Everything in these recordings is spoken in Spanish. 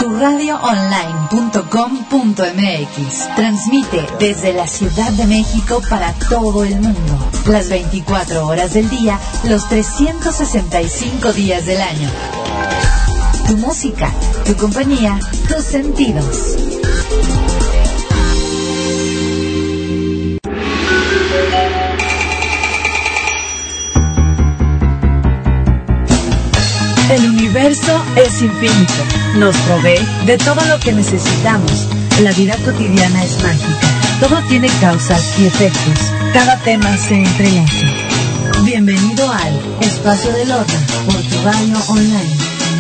turradioonline.com.mx. Transmite desde la Ciudad de México para todo el mundo. Las 24 horas del día, los 365 días del año. Tu música, tu compañía, tus sentidos. El universo es infinito. Nos provee de todo lo que necesitamos. La vida cotidiana es mágica. Todo tiene causas y efectos. Cada tema se entrelaza. Bienvenido al Espacio de Lorna por Tu Radio Online.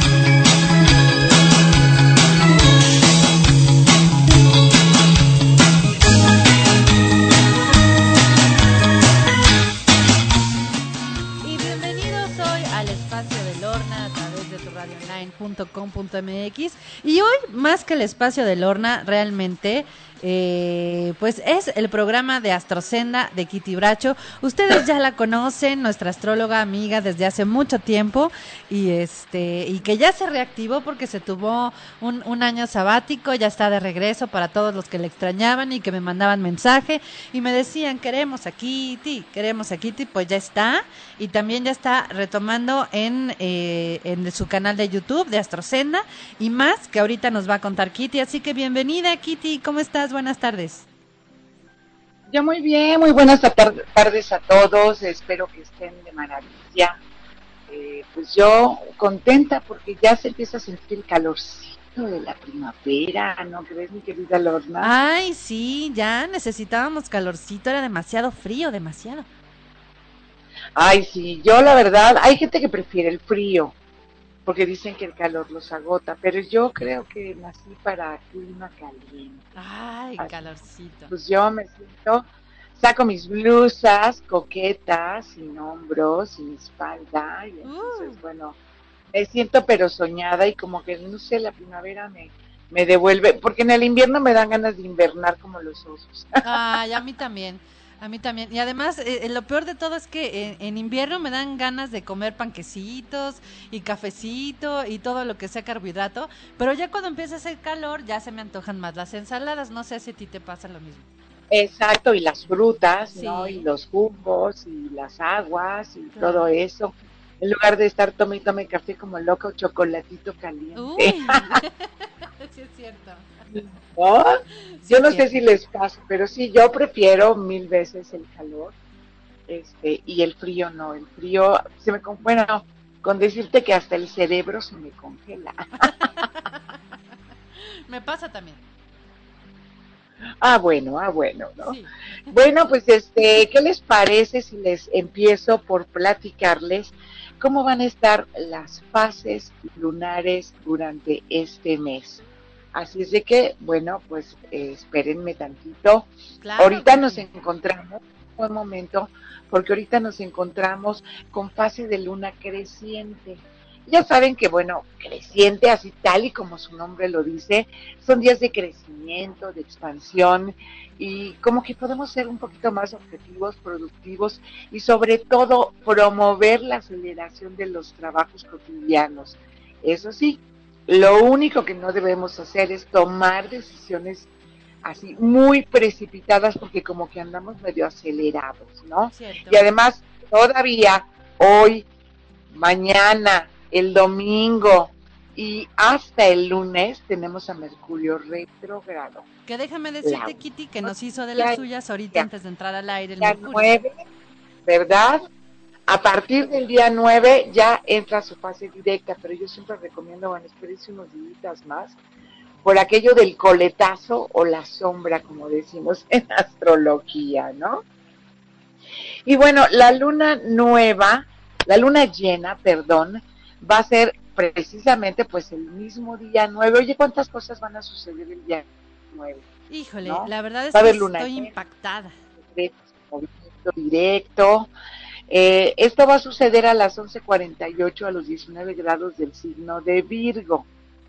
.com.mx. Y hoy, más que el Espacio de Lorna, realmente pues es el programa de Astrosenda de Kitty Bracho. Ustedes ya la conocen, nuestra astróloga amiga desde hace mucho tiempo, y que ya se reactivó porque se tuvo un año sabático. Ya está de regreso para todos los que le extrañaban y que me mandaban mensaje y me decían queremos a Kitty, pues ya está, y también ya está retomando en su canal de YouTube de Astrosenda y más, que ahorita nos va a contar Kitty. Así que bienvenida, Kitty, ¿cómo estás? Buenas tardes. Yo muy bien, muy buenas tardes a todos, espero que estén de maravilla. Pues yo contenta porque ya se empieza a sentir el calorcito de la primavera, ¿no crees, mi querida Lorna? Ay, sí, ya necesitábamos calorcito, era demasiado frío, demasiado. Ay, sí, yo la verdad, hay gente que prefiere el frío, porque dicen que el calor los agota, pero yo creo que nací para clima caliente. Ay, así, calorcito. Pues yo me siento, saco mis blusas coquetas, sin hombros, sin espalda, y entonces, bueno, me siento pero soñada y como que, no sé, la primavera me devuelve, porque en el invierno me dan ganas de invernar como los osos. Ay, a mí también. A mí también. Y además, lo peor de todo es que en invierno me dan ganas de comer panquecitos y cafecito y todo lo que sea carbohidrato, pero ya cuando empieza a hacer calor ya se me antojan más las ensaladas. No sé si a ti te pasa lo mismo. Exacto, y las frutas, Sí. ¿no? Y los jugos, y las aguas, y Claro. todo eso. En lugar de estar tome y tome café como loco, chocolatito caliente. Uy, sí es cierto. ¿No? Sí Yo es no sé cierto. si les pasa, pero sí, yo prefiero 1000 veces el calor, y el frío no. El frío, bueno, con decirte que hasta el cerebro se me congela. Me pasa también. Bueno, ¿no? Sí. Bueno, pues ¿qué les parece si les empiezo por platicarles cómo van a estar las fases lunares durante este mes? Así es de que, bueno, pues espérenme tantito. Claro, Ahorita nos sí. encontramos, un momento, porque ahorita nos encontramos con fase de luna creciente. Ya saben que, bueno, creciente, así tal y como su nombre lo dice, son días de crecimiento, de expansión, y como que podemos ser un poquito más objetivos, productivos, y sobre todo promover la aceleración de los trabajos cotidianos. Eso sí, lo único que no debemos hacer es tomar decisiones así muy precipitadas porque como que andamos medio acelerados, ¿no? Cierto. Y además, todavía hoy, mañana, el domingo y hasta el lunes tenemos a Mercurio retrógrado. Que déjame decirte, Kitty, que nos hizo de Ya, las suyas ahorita antes de entrar al aire el día Mercurio. 9, ¿verdad? A partir del día 9 ya entra su fase directa, pero yo siempre recomiendo, bueno, espérense unos días más, por aquello del coletazo o la sombra, como decimos en astrología, ¿no? Y bueno, la luna llena, perdón, va a ser precisamente pues el mismo día 9. Oye, ¿cuántas cosas van a suceder el día 9? Híjole, ¿No? la verdad es Va a que haber luna estoy llena, impactada. movimiento directo. Esto va a suceder a las 11:48 a los 19 grados del signo de Virgo.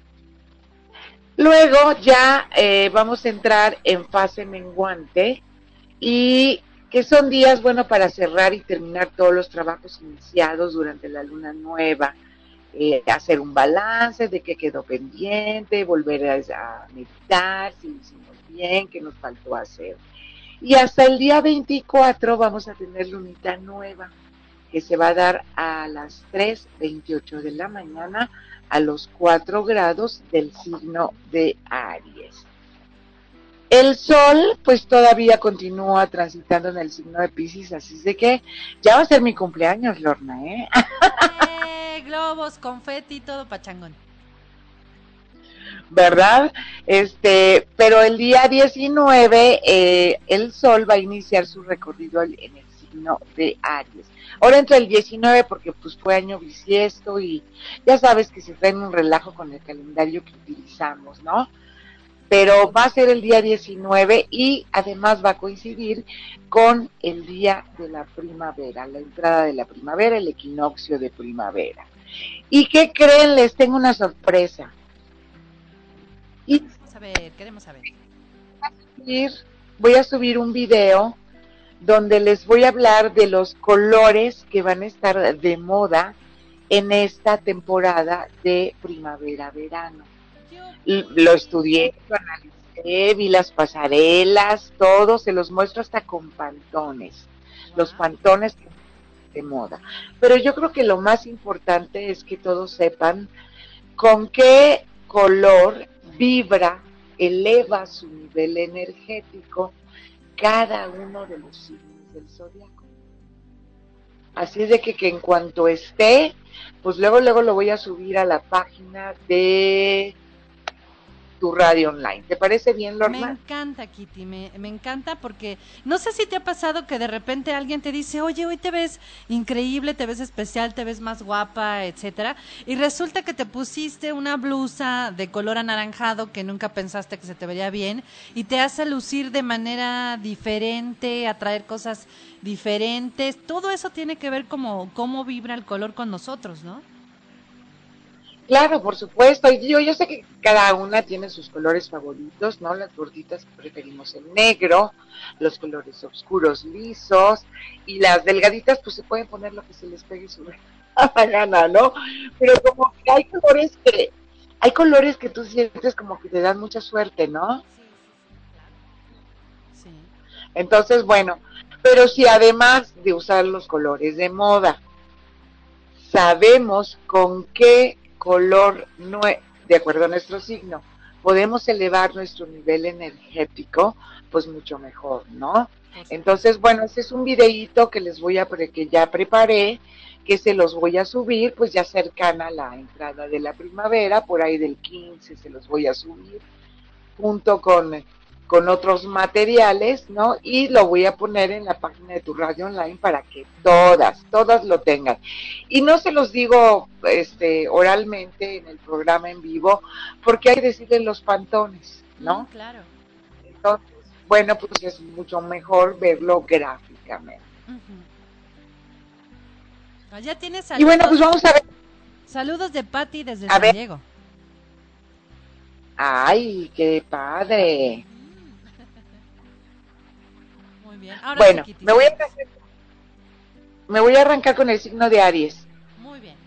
Luego ya vamos a entrar en fase menguante y que son días, bueno, para cerrar y terminar todos los trabajos iniciados durante la luna nueva. hacer un balance de qué quedó pendiente, volver a meditar, si lo hicimos bien, qué nos faltó hacer. Y hasta el día 24 vamos a tener lunita nueva, que se va a dar a las 3:28 de la mañana a los 4 grados del signo de Aries. El sol pues todavía continúa transitando en el signo de Piscis, así de que ya va a ser mi cumpleaños, Lorna, ¿eh? Globos, confeti, todo pachangón. ¿Verdad? Pero el día 19 el sol va a iniciar su recorrido en el signo de Aries. Ahora entra el 19 porque pues fue año bisiesto y ya sabes que se traen un relajo con el calendario que utilizamos, ¿no? Pero va a ser el día 19 y además va a coincidir con el día de la primavera, la entrada de la primavera, el equinoccio de primavera. ¿Y qué creen? Les tengo una sorpresa. Y Queremos saber. Voy a subir un video donde les voy a hablar de los colores que van a estar de moda en esta temporada de primavera-verano. Lo estudié, lo analicé, vi las pasarelas, todo, se los muestro hasta con pantones, los pantones de moda. Pero yo creo que lo más importante es que todos sepan con qué color vibra, eleva su nivel energético cada uno de los signos del zodiaco. Así es de que en cuanto esté, pues luego lo voy a subir a la página de Tu Radio Online. ¿Te parece bien, Lorna? Me encanta, Kitty, me encanta porque no sé si te ha pasado que de repente alguien te dice, oye, hoy te ves increíble, te ves especial, te ves más guapa, etcétera, y resulta que te pusiste una blusa de color anaranjado que nunca pensaste que se te vería bien y te hace lucir de manera diferente, atraer cosas diferentes. Todo eso tiene que ver como cómo vibra el color con nosotros, ¿no? Claro, por supuesto. Y yo sé que cada una tiene sus colores favoritos, ¿no? Las gorditas preferimos el negro, los colores oscuros lisos, y las delgaditas pues se pueden poner lo que se les pegue su gana, ¿no? Pero como que hay colores que tú sientes como que te dan mucha suerte, ¿no? Sí. Entonces, bueno, pero si además de usar los colores de moda, sabemos con qué color, de acuerdo a nuestro signo, podemos elevar nuestro nivel energético, pues mucho mejor, ¿no? Entonces, bueno, este es un videíto que que ya preparé, que se los voy a subir, pues ya cercana a la entrada de la primavera, por ahí del 15 se los voy a subir, junto con otros materiales, ¿no? Y lo voy a poner en la página de Tu Radio Online para que todas lo tengan. Y no se los digo oralmente en el programa en vivo, porque hay que decirle los pantones, ¿no? Claro. Entonces, bueno, pues es mucho mejor verlo gráficamente. Ya tienes saludos. Y bueno, pues vamos a ver. Saludos de Patti desde San Diego. ¡Ay, qué padre! Muy bien. Ahora bueno, sí, me voy a arrancar con el signo de Aries. Muy bien.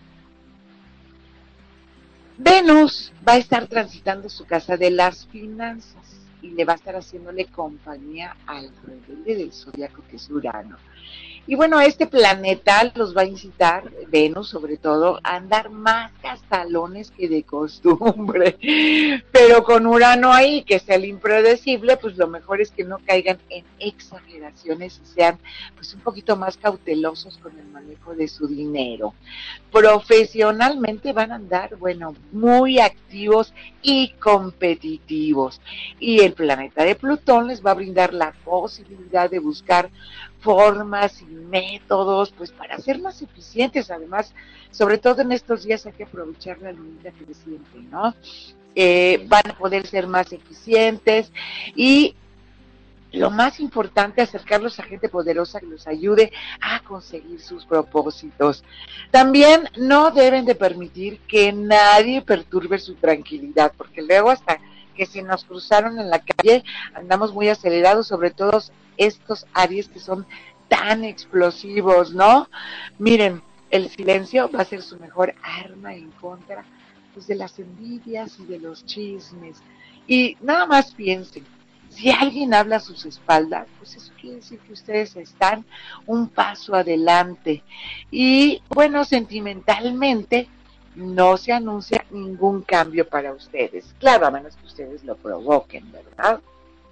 Venus va a estar transitando su casa de las finanzas y le va a estar haciéndole compañía al rebelde del zodiaco que es Urano. Y bueno, este planeta los va a incitar, Venus sobre todo, a andar más gastalones que de costumbre. Pero con Urano ahí, que es el impredecible, pues lo mejor es que no caigan en exageraciones y sean pues un poquito más cautelosos con el manejo de su dinero. Profesionalmente van a andar, bueno, muy activos y competitivos. Y el planeta de Plutón les va a brindar la posibilidad de buscar formas y métodos, pues para ser más eficientes. Además, sobre todo en estos días hay que aprovechar la luna creciente, ¿no? Van a poder ser más eficientes y lo más importante, acercarlos a gente poderosa que los ayude a conseguir sus propósitos. También no deben de permitir que nadie perturbe su tranquilidad, porque luego hasta que se nos cruzaron en la calle andamos muy acelerados, sobre todo estos Aries que son tan explosivos, ¿no? Miren, El silencio va a ser su mejor arma en contra, pues, de las envidias y de los chismes. Y nada más piensen, si alguien habla a sus espaldas, pues eso quiere decir que ustedes están un paso adelante. Y bueno, sentimentalmente no se anuncia ningún cambio para ustedes. Claro, a menos que ustedes lo provoquen, ¿verdad?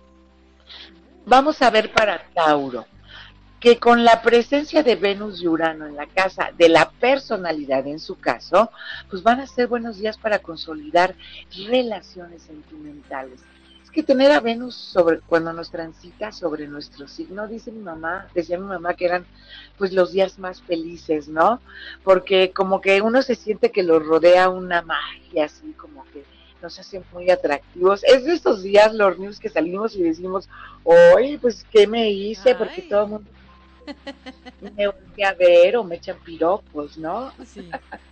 Vamos a ver para Tauro, que con la presencia de Venus y Urano en la casa de la personalidad, en su caso, pues van a ser buenos días para consolidar relaciones sentimentales. Es que tener a Venus sobre cuando nos transita sobre nuestro signo, decía mi mamá que eran pues los días más felices, ¿no? Porque como que uno se siente que lo rodea una magia, así como que nos hacen muy atractivos. Es de estos días, los news, que salimos y decimos, oye, pues, ¿qué me hice? Porque Ay. todo el mundo me voltea a ver o me echan piropos, ¿no? Sí.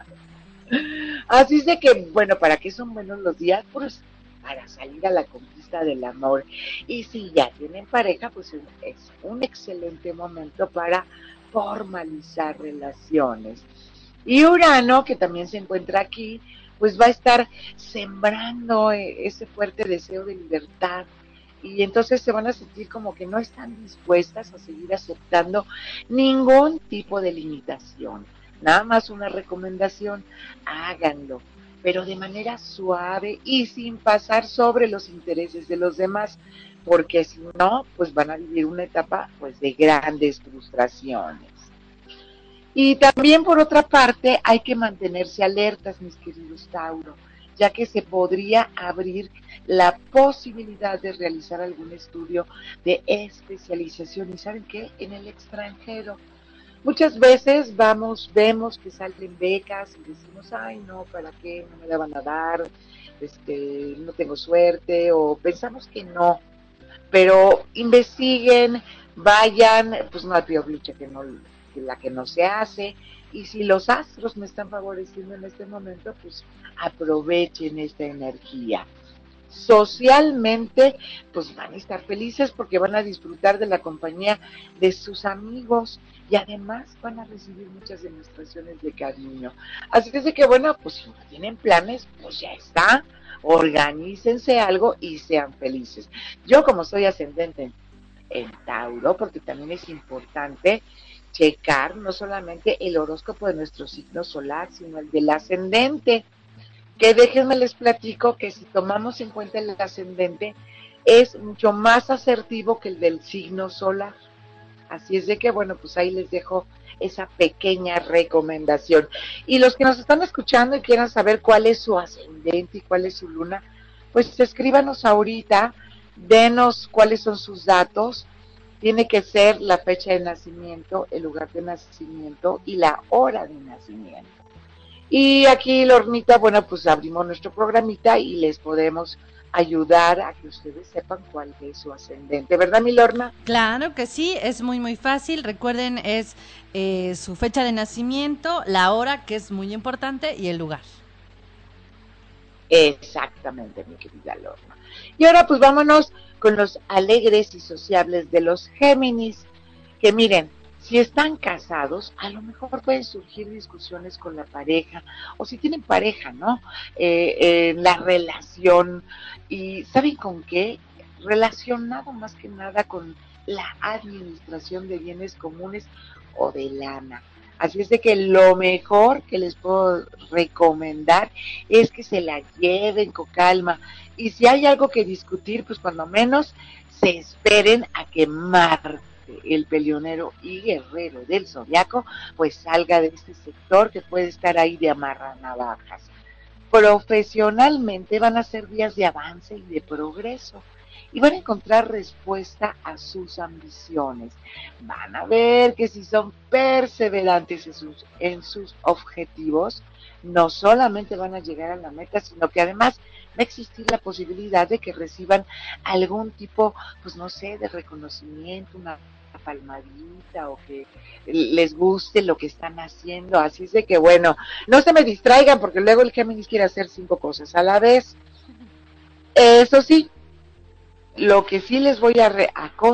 Así es de que, bueno, ¿para qué son buenos los días? Pues para salir a la conquista del amor. Y si ya tienen pareja, pues es un excelente momento para formalizar relaciones. Y Urano, que también se encuentra aquí, pues va a estar sembrando ese fuerte deseo de libertad. Y entonces se van a sentir como que no están dispuestas a seguir aceptando ningún tipo de limitación. Nada más una recomendación, háganlo, pero de manera suave y sin pasar sobre los intereses de los demás, porque si no, pues van a vivir una etapa pues de grandes frustraciones. Y también por otra parte hay que mantenerse alertas, mis queridos Tauro, ya que se podría abrir la posibilidad de realizar algún estudio de especialización, y ¿saben qué? En el extranjero. Muchas veces vemos que salen becas y decimos, ay no, ¿para qué? No me la van a dar, no tengo suerte, o pensamos que no, pero investiguen, vayan, pues no hay peor lucha que la que no se hace, y si los astros me están favoreciendo en este momento, pues aprovechen esta energía. Socialmente, pues van a estar felices porque van a disfrutar de la compañía de sus amigos y además van a recibir muchas demostraciones de cariño. Así que es de que, bueno, pues si no tienen planes, pues ya está, organícense algo y sean felices. Yo, como soy ascendente en Tauro, porque también es importante checar no solamente el horóscopo de nuestro signo solar, sino el del ascendente, que déjenme les platico que si tomamos en cuenta el ascendente, es mucho más asertivo que el del signo solar. Así es de que, bueno, pues ahí les dejo esa pequeña recomendación. Y los que nos están escuchando y quieran saber cuál es su ascendente y cuál es su luna, pues escríbanos ahorita, denos cuáles son sus datos. Tiene que ser la fecha de nacimiento, el lugar de nacimiento y la hora de nacimiento. Y aquí, Lornita, bueno, pues abrimos nuestro programita y les podemos ayudar a que ustedes sepan cuál es su ascendente, ¿verdad, mi Lorna? Claro que sí, es muy muy fácil. Recuerden, es su fecha de nacimiento, la hora, que es muy importante, y el lugar. Exactamente, mi querida Lorna. Y ahora pues vámonos con los alegres y sociables de los Géminis, que miren, si están casados, a lo mejor pueden surgir discusiones con la pareja, o si tienen pareja, ¿no? La relación, y ¿saben con qué? Relacionado más que nada con la administración de bienes comunes o de lana. Así es de que lo mejor que les puedo recomendar es que se la lleven con calma. Y si hay algo que discutir, pues cuando menos se esperen a que Marte, el peleonero y guerrero del zodiaco, pues salga de este sector que puede estar ahí de amarranavajas. Profesionalmente van a ser días de avance y de progreso, y van a encontrar respuesta a sus ambiciones. Van a ver que si son perseverantes en sus objetivos, no solamente van a llegar a la meta, sino que además va a existir la posibilidad de que reciban algún tipo, pues no sé, de reconocimiento, una palmadita, o que les guste lo que están haciendo. Así es de que, bueno, no se me distraigan porque luego el Géminis quiere hacer 5 cosas a la vez. Eso sí, lo que sí les voy a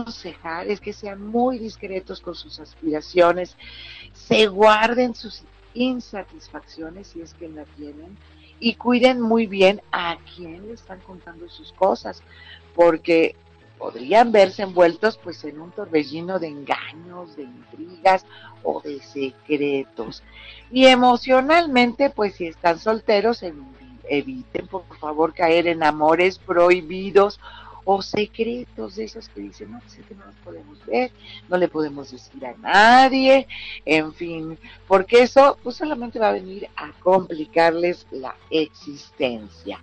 aconsejar es que sean muy discretos con sus aspiraciones, se guarden sus insatisfacciones si es que la tienen, y cuiden muy bien a quién le están contando sus cosas, porque podrían verse envueltos pues en un torbellino de engaños, de intrigas o de secretos. Y emocionalmente, pues si están solteros, eviten por favor caer en amores prohibidos o secretos de esos que dicen, no, pues es que no los podemos ver, no le podemos decir a nadie, en fin, porque eso pues solamente va a venir a complicarles la existencia.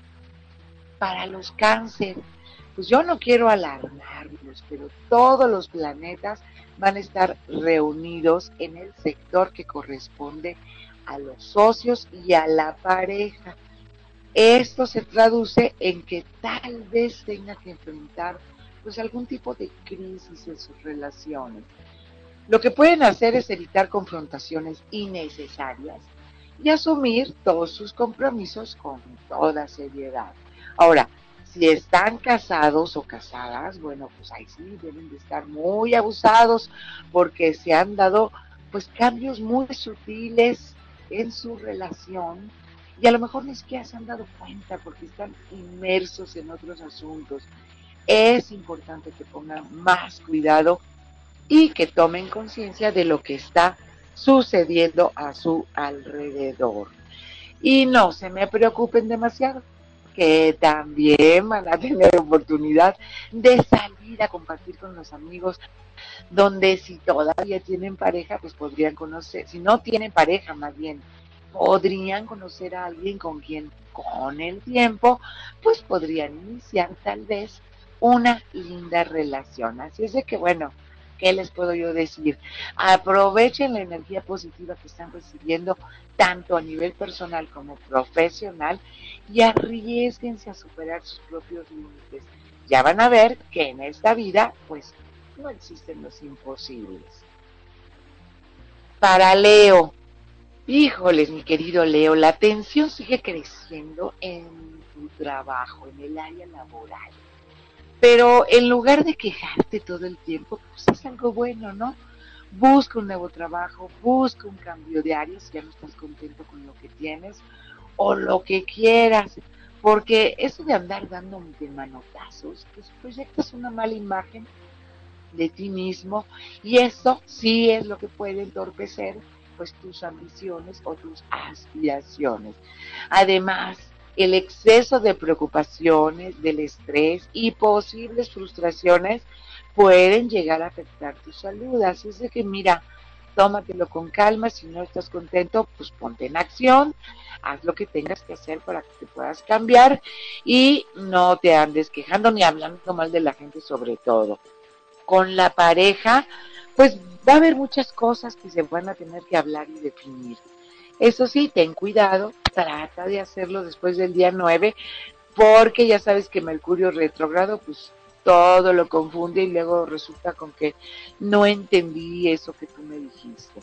Para los cáncer, pues yo no quiero alarmarlos, pero todos los planetas van a estar reunidos en el sector que corresponde a los socios y a la pareja. Esto se traduce en que tal vez tenga que enfrentar pues algún tipo de crisis en sus relaciones. Lo que pueden hacer es evitar confrontaciones innecesarias y asumir todos sus compromisos con toda seriedad. Ahora, si están casados o casadas, bueno, pues ahí sí deben de estar muy abusados porque se han dado pues cambios muy sutiles en su relación y a lo mejor ni siquiera se han dado cuenta porque están inmersos en otros asuntos. Es importante que pongan más cuidado y que tomen conciencia de lo que está sucediendo a su alrededor. Y no se me preocupen demasiado, que también van a tener oportunidad de salir a compartir con los amigos, donde si todavía tienen pareja, pues podrían conocer, si no tienen pareja más bien, podrían conocer a alguien con quien con el tiempo, pues podrían iniciar tal vez una linda relación. Así es de que bueno, ¿qué les puedo yo decir? Aprovechen la energía positiva que están recibiendo tanto a nivel personal como profesional y arriesguense a superar sus propios límites. Ya van a ver que en esta vida, pues, no existen los imposibles. Para Leo, híjoles, mi querido Leo, la tensión sigue creciendo en tu trabajo, en el área laboral. Pero en lugar de quejarte todo el tiempo, pues es algo bueno, ¿no? Busca un nuevo trabajo, busca un cambio de área si ya no estás contento con lo que tienes o lo que quieras, porque eso de andar dando de manotazos, pues proyectas una mala imagen de ti mismo y eso sí es lo que puede entorpecer pues tus ambiciones o tus aspiraciones. Además, el exceso de preocupaciones, del estrés y posibles frustraciones pueden llegar a afectar tu salud. Así es de que mira, tómatelo con calma, si no estás contento, pues ponte en acción, haz lo que tengas que hacer para que te puedas cambiar y no te andes quejando ni hablando mal de la gente sobre todo. Con la pareja, pues va a haber muchas cosas que se van a tener que hablar y definir. Eso sí, ten cuidado, trata de hacerlo después del día 9, porque ya sabes que Mercurio retrógrado, pues todo lo confunde y luego resulta con que no entendí eso que tú me dijiste.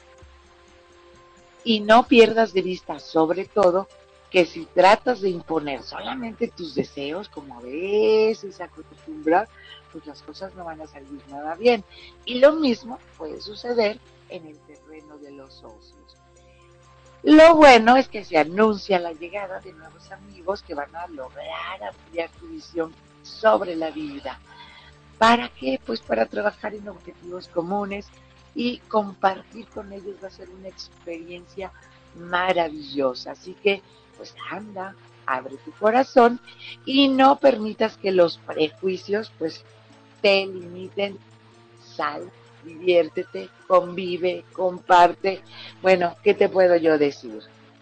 Y no pierdas de vista, sobre todo, que si tratas de imponer solamente tus deseos, como a veces se acostumbra, pues las cosas no van a salir nada bien. Y lo mismo puede suceder en el terreno de los socios. Lo bueno es que se anuncia la llegada de nuevos amigos que van a lograr ampliar tu visión sobre la vida. ¿Para qué? Pues para trabajar en objetivos comunes y compartir con ellos va a ser una experiencia maravillosa. Así que, pues anda, abre tu corazón y no permitas que los prejuicios, pues, te limiten. Sal, diviértete, convive, comparte. Bueno, ¿qué te puedo yo decir?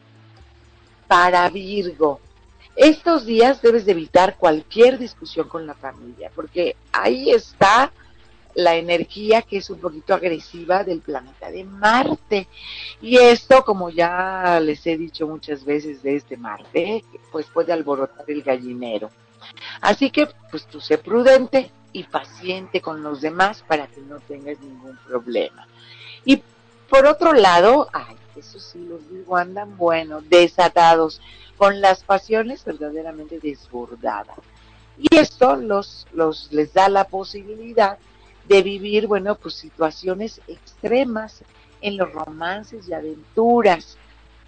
Para Virgo, estos días debes de evitar cualquier discusión con la familia, porque ahí está la energía que es un poquito agresiva del planeta de Marte. Y esto, como ya les he dicho muchas veces de este Marte, pues puede alborotar el gallinero. Así que, pues tú sé prudente y paciente con los demás para que no tengas ningún problema. Y por otro lado, ay, eso sí, los Virgo andan, bueno, desatados, con las pasiones verdaderamente desbordadas. Y esto les da la posibilidad de vivir, bueno, pues situaciones extremas en los romances y aventuras.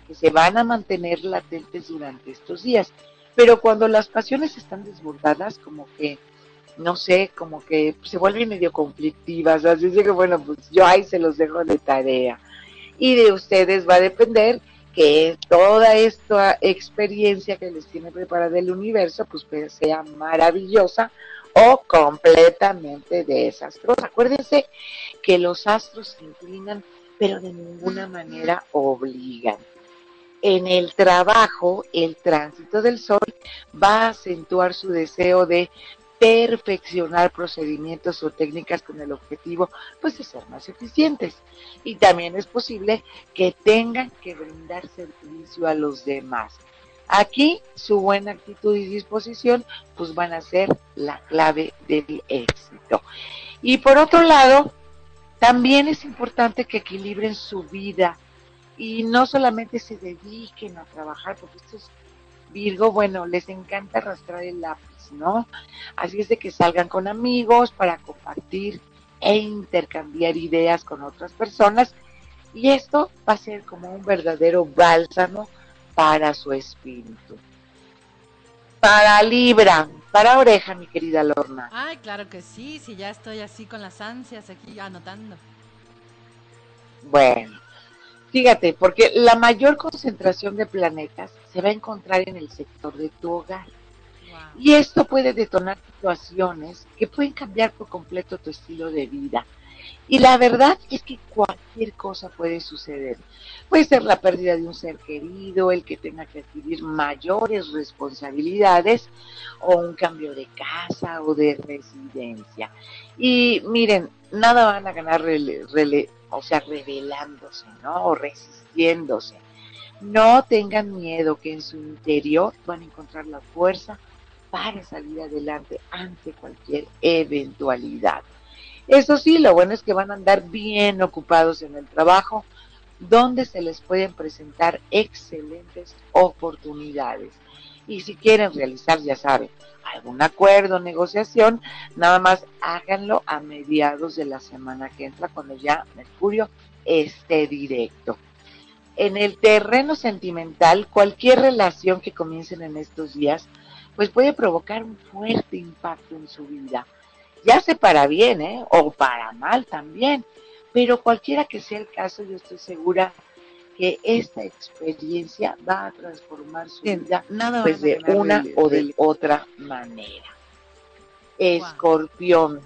que se van a mantener latentes durante estos días. Pero cuando las pasiones están desbordadas, como que, no sé, como que se vuelven medio conflictivas, así es que bueno, pues yo ahí se los dejo de tarea. Y de ustedes va a depender que toda esta experiencia que les tiene preparada el universo, pues sea maravillosa o completamente desastrosa. Acuérdense que los astros se inclinan, pero de ninguna manera obligan. En el trabajo, el tránsito del sol va a acentuar su deseo de perfeccionar procedimientos o técnicas con el objetivo pues de ser más eficientes, y también es posible que tengan que brindar servicio a los demás. Aquí su buena actitud y disposición pues van a ser la clave del éxito. Y por otro lado, también es importante que equilibren su vida y no solamente se dediquen a trabajar, porque estos Virgo, bueno, les encanta arrastrar el lápiz, ¿no? Así es de que salgan con amigos para compartir e intercambiar ideas con otras personas, y esto va a ser como un verdadero bálsamo para su espíritu. Para Libra, para Oreja, mi querida Lorna. Ay, claro que sí, sí, ya estoy así con las ansias aquí anotando. Bueno, fíjate, porque la mayor concentración de planetas se va a encontrar en el sector de tu hogar. Wow. Y esto puede detonar situaciones que pueden cambiar por completo tu estilo de vida. Y la verdad es que cualquier cosa puede suceder. Puede ser la pérdida de un ser querido, el que tenga que adquirir mayores responsabilidades, o un cambio de casa o de residencia. Y miren, nada van a ganar rebelándose, ¿no? O resistiéndose. No tengan miedo, que en su interior van a encontrar la fuerza para salir adelante ante cualquier eventualidad. Eso sí, lo bueno es que van a andar bien ocupados en el trabajo, donde se les pueden presentar excelentes oportunidades. Y si quieren realizar, ya saben, algún acuerdo, negociación, nada más háganlo a mediados de la semana que entra, cuando ya Mercurio esté directo. En el terreno sentimental, cualquier relación que comiencen en estos días, pues puede provocar un fuerte impacto en su vida, ya sea para bien, o para mal también, pero cualquiera que sea el caso, yo estoy segura que esta experiencia va a transformar su vida pues de una o de otra manera. Escorpión,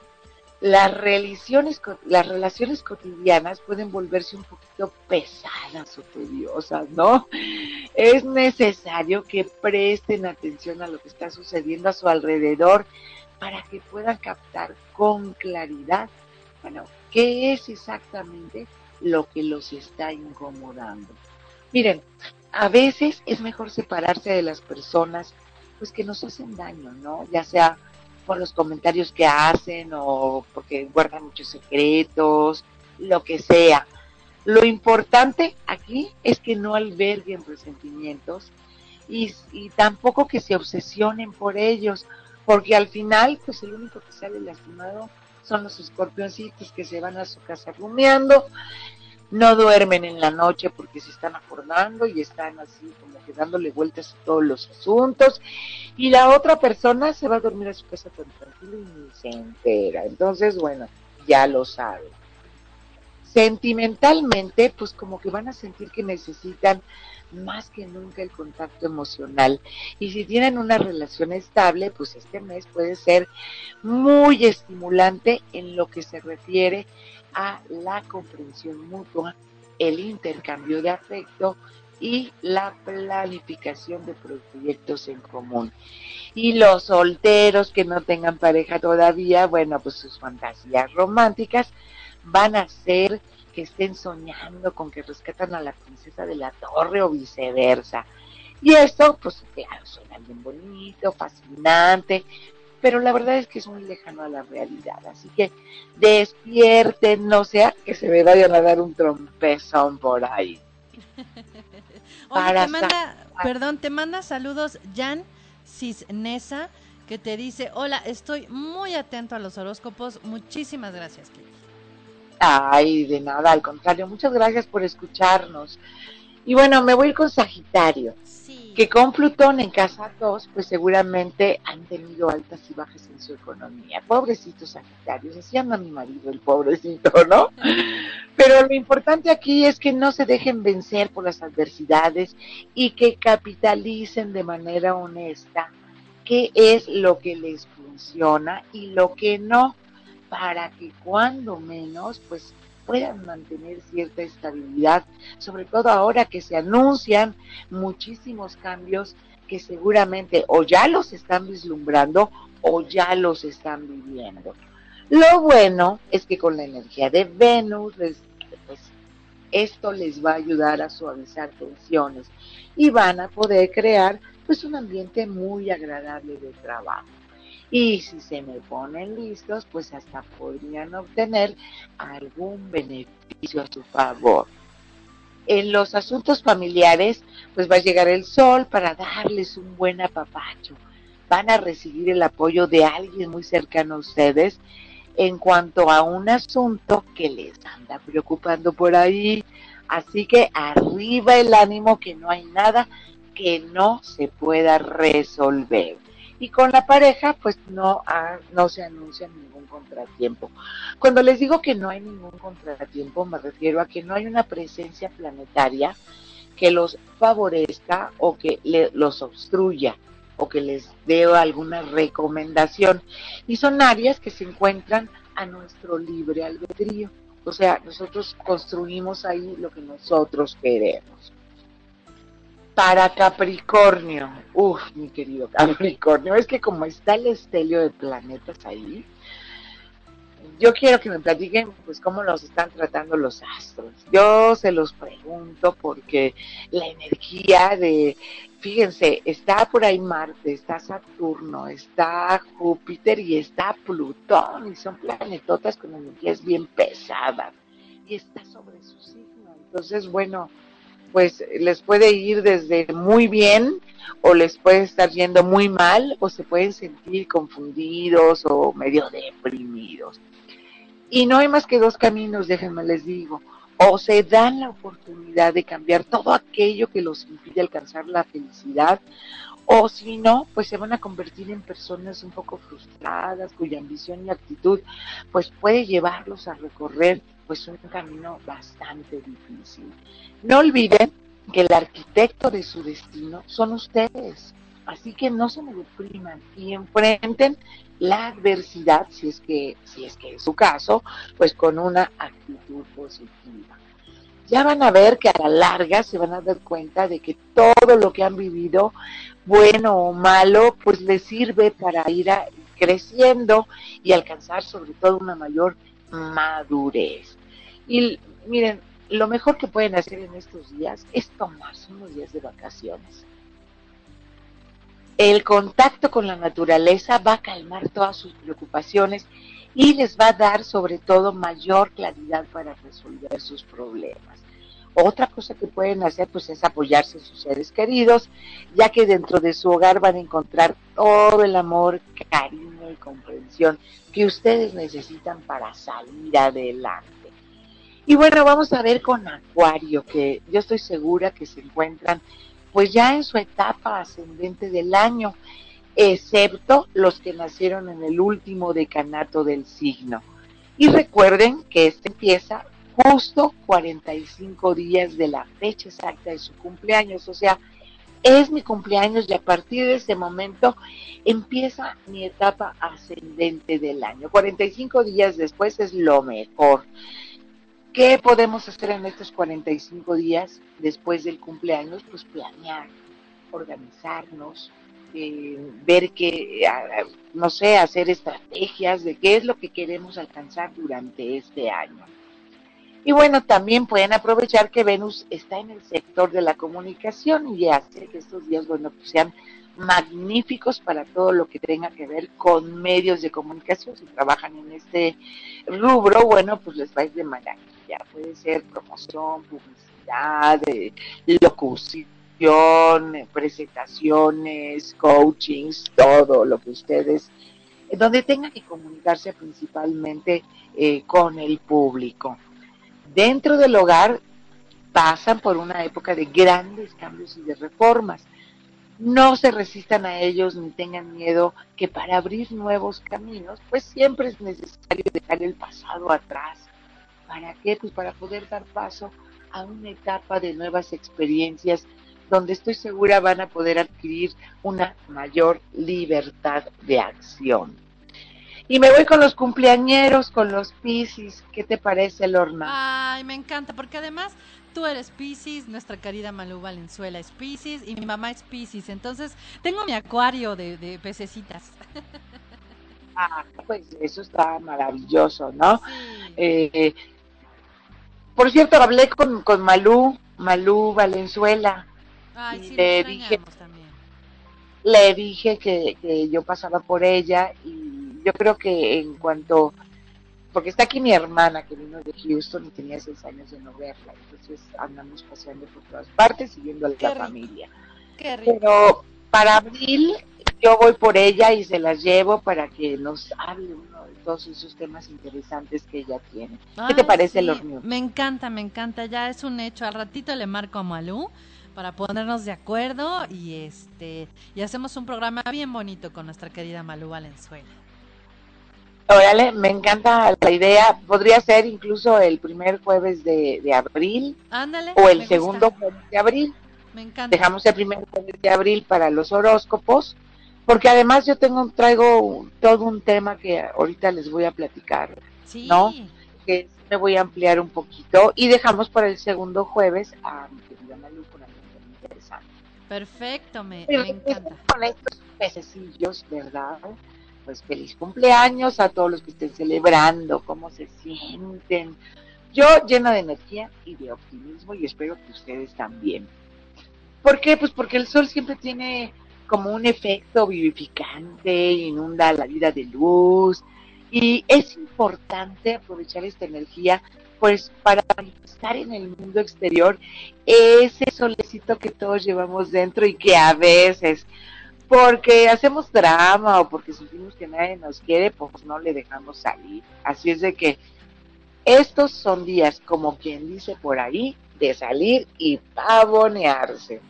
las relaciones cotidianas pueden volverse un poquito pesadas o tediosas, ¿no? Es necesario que presten atención a lo que está sucediendo a su alrededor para que puedan captar con claridad, bueno, qué es exactamente lo que los está incomodando. Miren, a veces es mejor separarse de las personas pues que nos hacen daño, ¿no? Ya sea por los comentarios que hacen o porque guardan muchos secretos, lo que sea. Lo importante aquí es que no alberguen resentimientos y tampoco que se obsesionen por ellos, porque al final, pues el único que sale lastimado son los escorpioncitos, que se van a su casa rumiando, no duermen en la noche porque se están acordando y están así como que dándole vueltas a todos los asuntos, y la otra persona se va a dormir a su casa tan tranquilo y ni se entera. Entonces, bueno, ya lo saben. Sentimentalmente, pues como que van a sentir que necesitan más que nunca el contacto emocional. Y si tienen una relación estable, pues este mes puede ser muy estimulante en lo que se refiere a la comprensión mutua, el intercambio de afecto y la planificación de proyectos en común. Y los solteros que no tengan pareja todavía, bueno, pues sus fantasías románticas van a ser que estén soñando con que rescatan a la princesa de la torre o viceversa. Y esto, pues claro, suena bien bonito, fascinante, pero la verdad es que es muy lejano a la realidad. Así que despierten, no sea que se me vayan a dar un trompezón por ahí. Oye, te manda saludos Jan Cisnesa, que te dice: hola, estoy muy atento a los horóscopos, muchísimas gracias, Kitty. Ay, de nada, al contrario, muchas gracias por escucharnos. Y bueno, me voy a ir con Sagitario, Sí. que con Plutón en casa 2, pues seguramente han tenido altas y bajas en su economía. Pobrecitos Sagitarios, así anda mi marido, el pobrecito, ¿no? Pero lo importante aquí es que no se dejen vencer por las adversidades y que capitalicen de manera honesta qué es lo que les funciona y lo que no, para que cuando menos, pues puedan mantener cierta estabilidad, sobre todo ahora que se anuncian muchísimos cambios que seguramente o ya los están vislumbrando o ya los están viviendo. Lo bueno es que con la energía de Venus, pues, esto les va a ayudar a suavizar tensiones y van a poder crear pues un ambiente muy agradable de trabajo. Y si se me ponen listos, pues hasta podrían obtener algún beneficio a su favor. En los asuntos familiares, pues va a llegar el sol para darles un buen apapacho. Van a recibir el apoyo de alguien muy cercano a ustedes en cuanto a un asunto que les anda preocupando por ahí. Así que arriba el ánimo, que no hay nada que no se pueda resolver. Y con la pareja, pues no se anuncia ningún contratiempo. Cuando les digo que no hay ningún contratiempo, me refiero a que no hay una presencia planetaria que los favorezca o que los obstruya o que les dé alguna recomendación. Y son áreas que se encuentran a nuestro libre albedrío. O sea, nosotros construimos ahí lo que nosotros queremos. Para Capricornio, mi querido Capricornio, es que como está el estelio de planetas ahí, yo quiero que me platiquen pues cómo los están tratando los astros. Yo se los pregunto porque la energía fíjense, está por ahí Marte, está Saturno, está Júpiter y está Plutón, y son planetotas con energías bien pesadas, y está sobre su signo. Entonces, bueno, pues les puede ir desde muy bien o les puede estar yendo muy mal o se pueden sentir confundidos o medio deprimidos. Y no hay más que dos caminos, déjenme les digo. O se dan la oportunidad de cambiar todo aquello que los impide alcanzar la felicidad, o si no, pues se van a convertir en personas un poco frustradas, cuya ambición y actitud pues puede llevarlos a recorrer pues un camino bastante difícil. No olviden que el arquitecto de su destino son ustedes, así que no se me depriman y enfrenten la adversidad, si es que es su caso, pues con una actitud positiva. Ya van a ver que a la larga se van a dar cuenta de que todo lo que han vivido, bueno o malo, pues les sirve para ir creciendo y alcanzar sobre todo una mayor madurez. Y miren, lo mejor que pueden hacer en estos días es tomarse unos días de vacaciones. El contacto con la naturaleza va a calmar todas sus preocupaciones y les va a dar sobre todo mayor claridad para resolver sus problemas. Otra cosa que pueden hacer pues es apoyarse en sus seres queridos, ya que dentro de su hogar van a encontrar todo el amor, cariño y comprensión que ustedes necesitan para salir adelante. Y bueno, vamos a ver con Acuario, que yo estoy segura que se encuentran pues ya en su etapa ascendente del año, excepto los que nacieron en el último decanato del signo. Y recuerden que este empieza justo 45 días de la fecha exacta de su cumpleaños, o sea, es mi cumpleaños y a partir de ese momento empieza mi etapa ascendente del año. 45 días después es lo mejor. ¿Qué podemos hacer en estos 45 días después del cumpleaños? Pues planear, organizarnos, ver que, no sé, hacer estrategias de qué es lo que queremos alcanzar durante este año. Y bueno, también pueden aprovechar que Venus está en el sector de la comunicación y hacer que estos días, bueno, pues sean magníficos para todo lo que tenga que ver con medios de comunicación. Si trabajan en este rubro, bueno, pues les va a ir de maravilla. Puede ser promoción, publicidad, locución, presentaciones, coachings, todo lo que ustedes, donde tengan que comunicarse principalmente con el público. Dentro del hogar pasan por una época de grandes cambios y de reformas. No se resistan a ellos ni tengan miedo, que para abrir nuevos caminos, pues siempre es necesario dejar el pasado atrás. ¿Para qué? Pues para poder dar paso a una etapa de nuevas experiencias donde estoy segura van a poder adquirir una mayor libertad de acción. Y me voy con los cumpleañeros, con los Piscis. ¿Qué te parece, Lorna? Ay, me encanta, porque además tú eres Piscis, nuestra querida Malú Valenzuela es Piscis y mi mamá es Piscis. Entonces, tengo mi acuario de pececitas. Ah, pues eso está maravilloso, ¿no? Sí. Eh, por cierto, hablé con Malú Valenzuela, Ay, y sí, la extrañamos también. le dije que yo pasaba por ella, y yo creo que en cuanto, porque está aquí mi hermana que vino de Houston y tenía 6 años de no verla, entonces andamos paseando por todas partes siguiendo a la Qué rico, familia. qué rico. Pero para abril yo voy por ella y se las llevo para que nos hable uno de todos esos temas interesantes que ella tiene. ¿Qué te Ay, parece, sí, Lornio? me encanta, ya es un hecho. Al ratito le marco a Malú para ponernos de acuerdo y hacemos un programa bien bonito con nuestra querida Malú Valenzuela. Órale, me encanta la idea. Podría ser incluso el primer jueves de abril Ándale, o el me gusta, segundo jueves de abril. me encanta. Dejamos el primer jueves de abril para los horóscopos, porque además yo traigo todo un tema que ahorita les voy a platicar, ¿no? Sí, Que me voy a ampliar un poquito, y dejamos para el segundo jueves a mi querida Malu con algo muy interesante. perfecto, Pero me encanta. con estos pececillos, ¿verdad? Pues feliz cumpleaños a todos los que estén celebrando, cómo se sienten. Yo llena de energía y de optimismo, y espero que ustedes también. ¿Por qué? Pues porque el sol siempre tiene como un efecto vivificante, inunda la vida de luz, y es importante aprovechar esta energía pues para manifestar en el mundo exterior ese solecito que todos llevamos dentro y que a veces, porque hacemos drama o porque sentimos que nadie nos quiere, pues no le dejamos salir. Así es de que estos son días, como quien dice por ahí, de salir y pavonearse.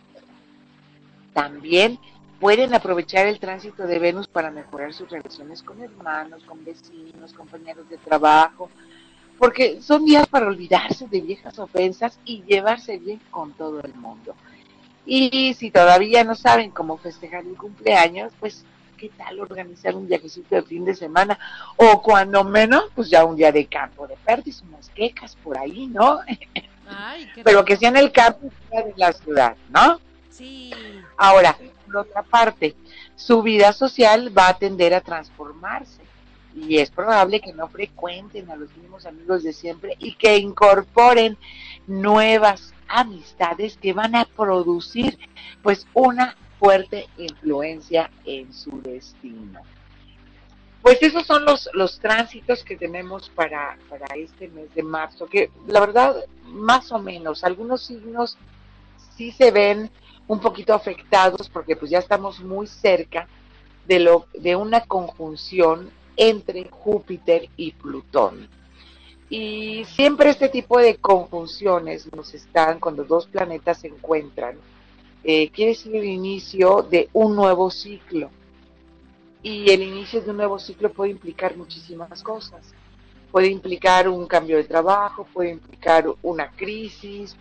También pueden aprovechar el tránsito de Venus para mejorar sus relaciones con hermanos, con vecinos, compañeros de trabajo, porque son días para olvidarse de viejas ofensas y llevarse bien con todo el mundo. Y si todavía no saben cómo festejar el cumpleaños, pues qué tal organizar un viajecito de fin de semana, o cuando menos, pues ya un día de campo, de perdiz, unas quecas por ahí, ¿no? Ay, qué Pero que rico. sea en el campo y fuera de la ciudad, ¿no? Sí, Ahora, por otra parte, su vida social va a tender a transformarse, y es probable que no frecuenten a los mismos amigos de siempre y que incorporen nuevas amistades que van a producir pues una fuerte influencia en su destino. Pues esos son los tránsitos que tenemos para este mes de marzo, que la verdad, más o menos, algunos signos sí se ven un poquito afectados porque pues ya estamos muy cerca de una conjunción entre Júpiter y Plutón. Y siempre este tipo de conjunciones nos están, cuando dos planetas se encuentran, quiere decir el inicio de un nuevo ciclo. Y el inicio de un nuevo ciclo puede implicar muchísimas cosas. Puede implicar un cambio de trabajo, puede implicar una crisis,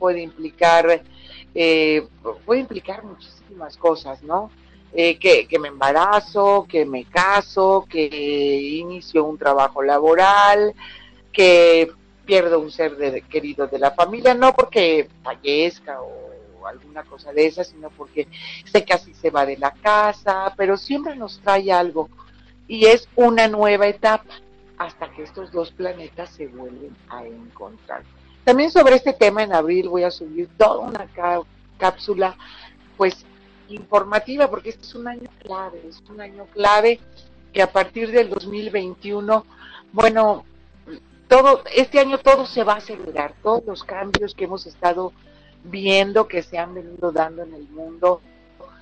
eh, puede implicar muchísimas cosas, ¿no? Que me embarazo, que me caso, que inicio un trabajo laboral, que pierdo un querido de la familia, no porque fallezca o alguna cosa de esa, sino porque se casi se va de la casa, pero siempre nos trae algo, y es una nueva etapa hasta que estos dos planetas se vuelven a encontrar. También sobre este tema en abril voy a subir toda una cápsula pues informativa, porque este es un año clave que a partir del 2021, bueno, este año todo se va a acelerar, todos los cambios que hemos estado viendo, que se han venido dando en el mundo,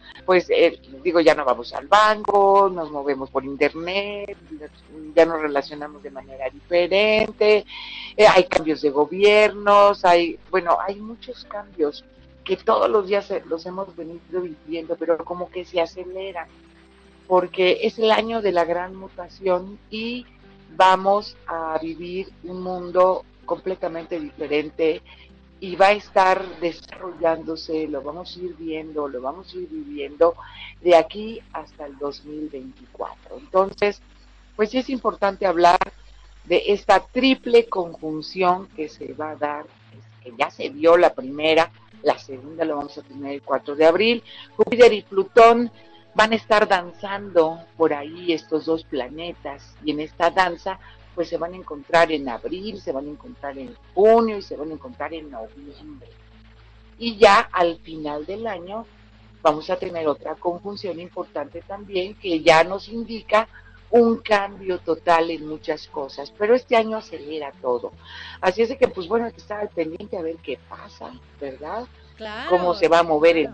pues digo, ya no vamos al banco, nos movemos por internet, ya nos relacionamos de manera diferente, hay cambios de gobiernos, hay muchos cambios que todos los días los hemos venido viviendo, pero como que se aceleran, porque es el año de la gran mutación y vamos a vivir un mundo completamente diferente y va a estar desarrollándose, lo vamos a ir viendo, lo vamos a ir viviendo de aquí hasta el 2024. Entonces, pues sí es importante hablar de esta triple conjunción que se va a dar, que ya se dio la primera, la segunda la vamos a tener el 4 de abril. Júpiter y Plutón van a estar danzando por ahí estos dos planetas y en esta danza pues se van a encontrar en abril, se van a encontrar en junio y se van a encontrar en noviembre. Y ya al final del año vamos a tener otra conjunción importante también que ya nos indica un cambio total en muchas cosas, pero este año acelera todo. Así es de que, pues bueno, hay que estar al pendiente a ver qué pasa, ¿verdad? Claro, Cómo se va a mover claro.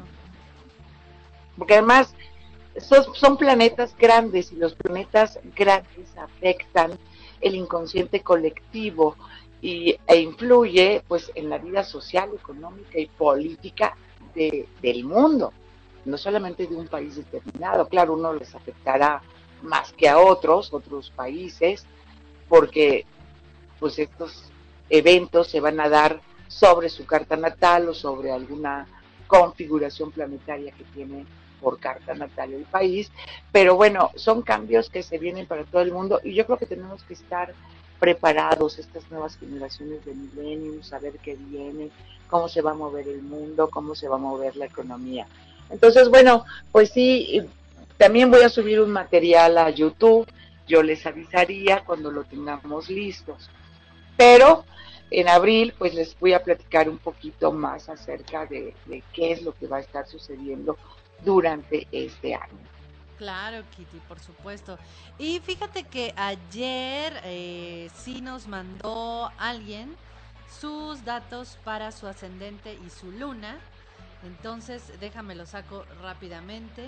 porque además son planetas grandes y los planetas grandes afectan el inconsciente colectivo e influye pues en la vida social, económica y política del mundo, no solamente de un país determinado. Claro, uno les afectará más que a otros países, porque pues estos eventos se van a dar sobre su carta natal o sobre alguna configuración planetaria que tiene por carta natal el país, pero bueno, son cambios que se vienen para todo el mundo y yo creo que tenemos que estar preparados, estas nuevas generaciones de millennials, saber qué viene, cómo se va a mover el mundo, cómo se va a mover la economía. Entonces, bueno, pues sí, también voy a subir un material a YouTube, yo les avisaría cuando lo tengamos listos. Pero en abril pues les voy a platicar un poquito más acerca de qué es lo que va a estar sucediendo durante este año. Claro, Kitty, por supuesto. Y fíjate que ayer sí nos mandó alguien sus datos para su ascendente y su luna. Entonces, déjame lo saco rápidamente.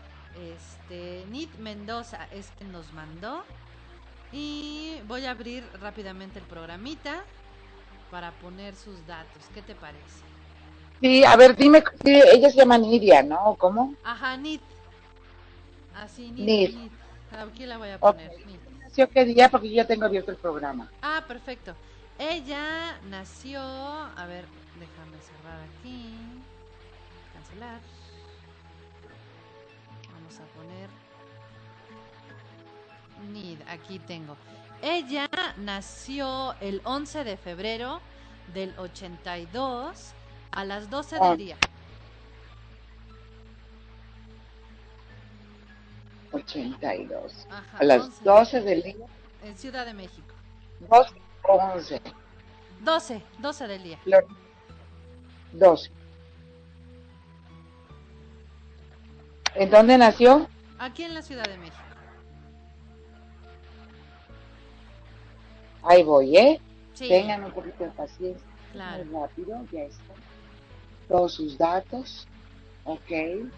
Nid Mendoza es quien nos mandó. Y voy a abrir rápidamente el programita para poner sus datos. ¿Qué te parece? Sí, a ver, dime, sí, ella se llama Nidia, ¿no? ¿Cómo? Ajá, Nid. Así, Nid, Nid. Nid. Aquí la voy a Ok. poner, Nid. ¿Nació qué día? Porque yo ya tengo abierto el programa. Ah, perfecto. Ella nació, a ver, déjame cerrar aquí, cancelar. Vamos a poner Nid, aquí tengo. Ella nació el 11 de febrero del 82 a las 12 del día. 82. Ajá, A las 11. 12 del día. En Ciudad de México. 12, 11. 12 del día. 12. ¿En dónde nació? Aquí en la Ciudad de México. Ahí voy, ¿eh? Sí. Tengan un poquito de paciencia. Claro. Muy rápido, ya está. Todos sus datos. Ok.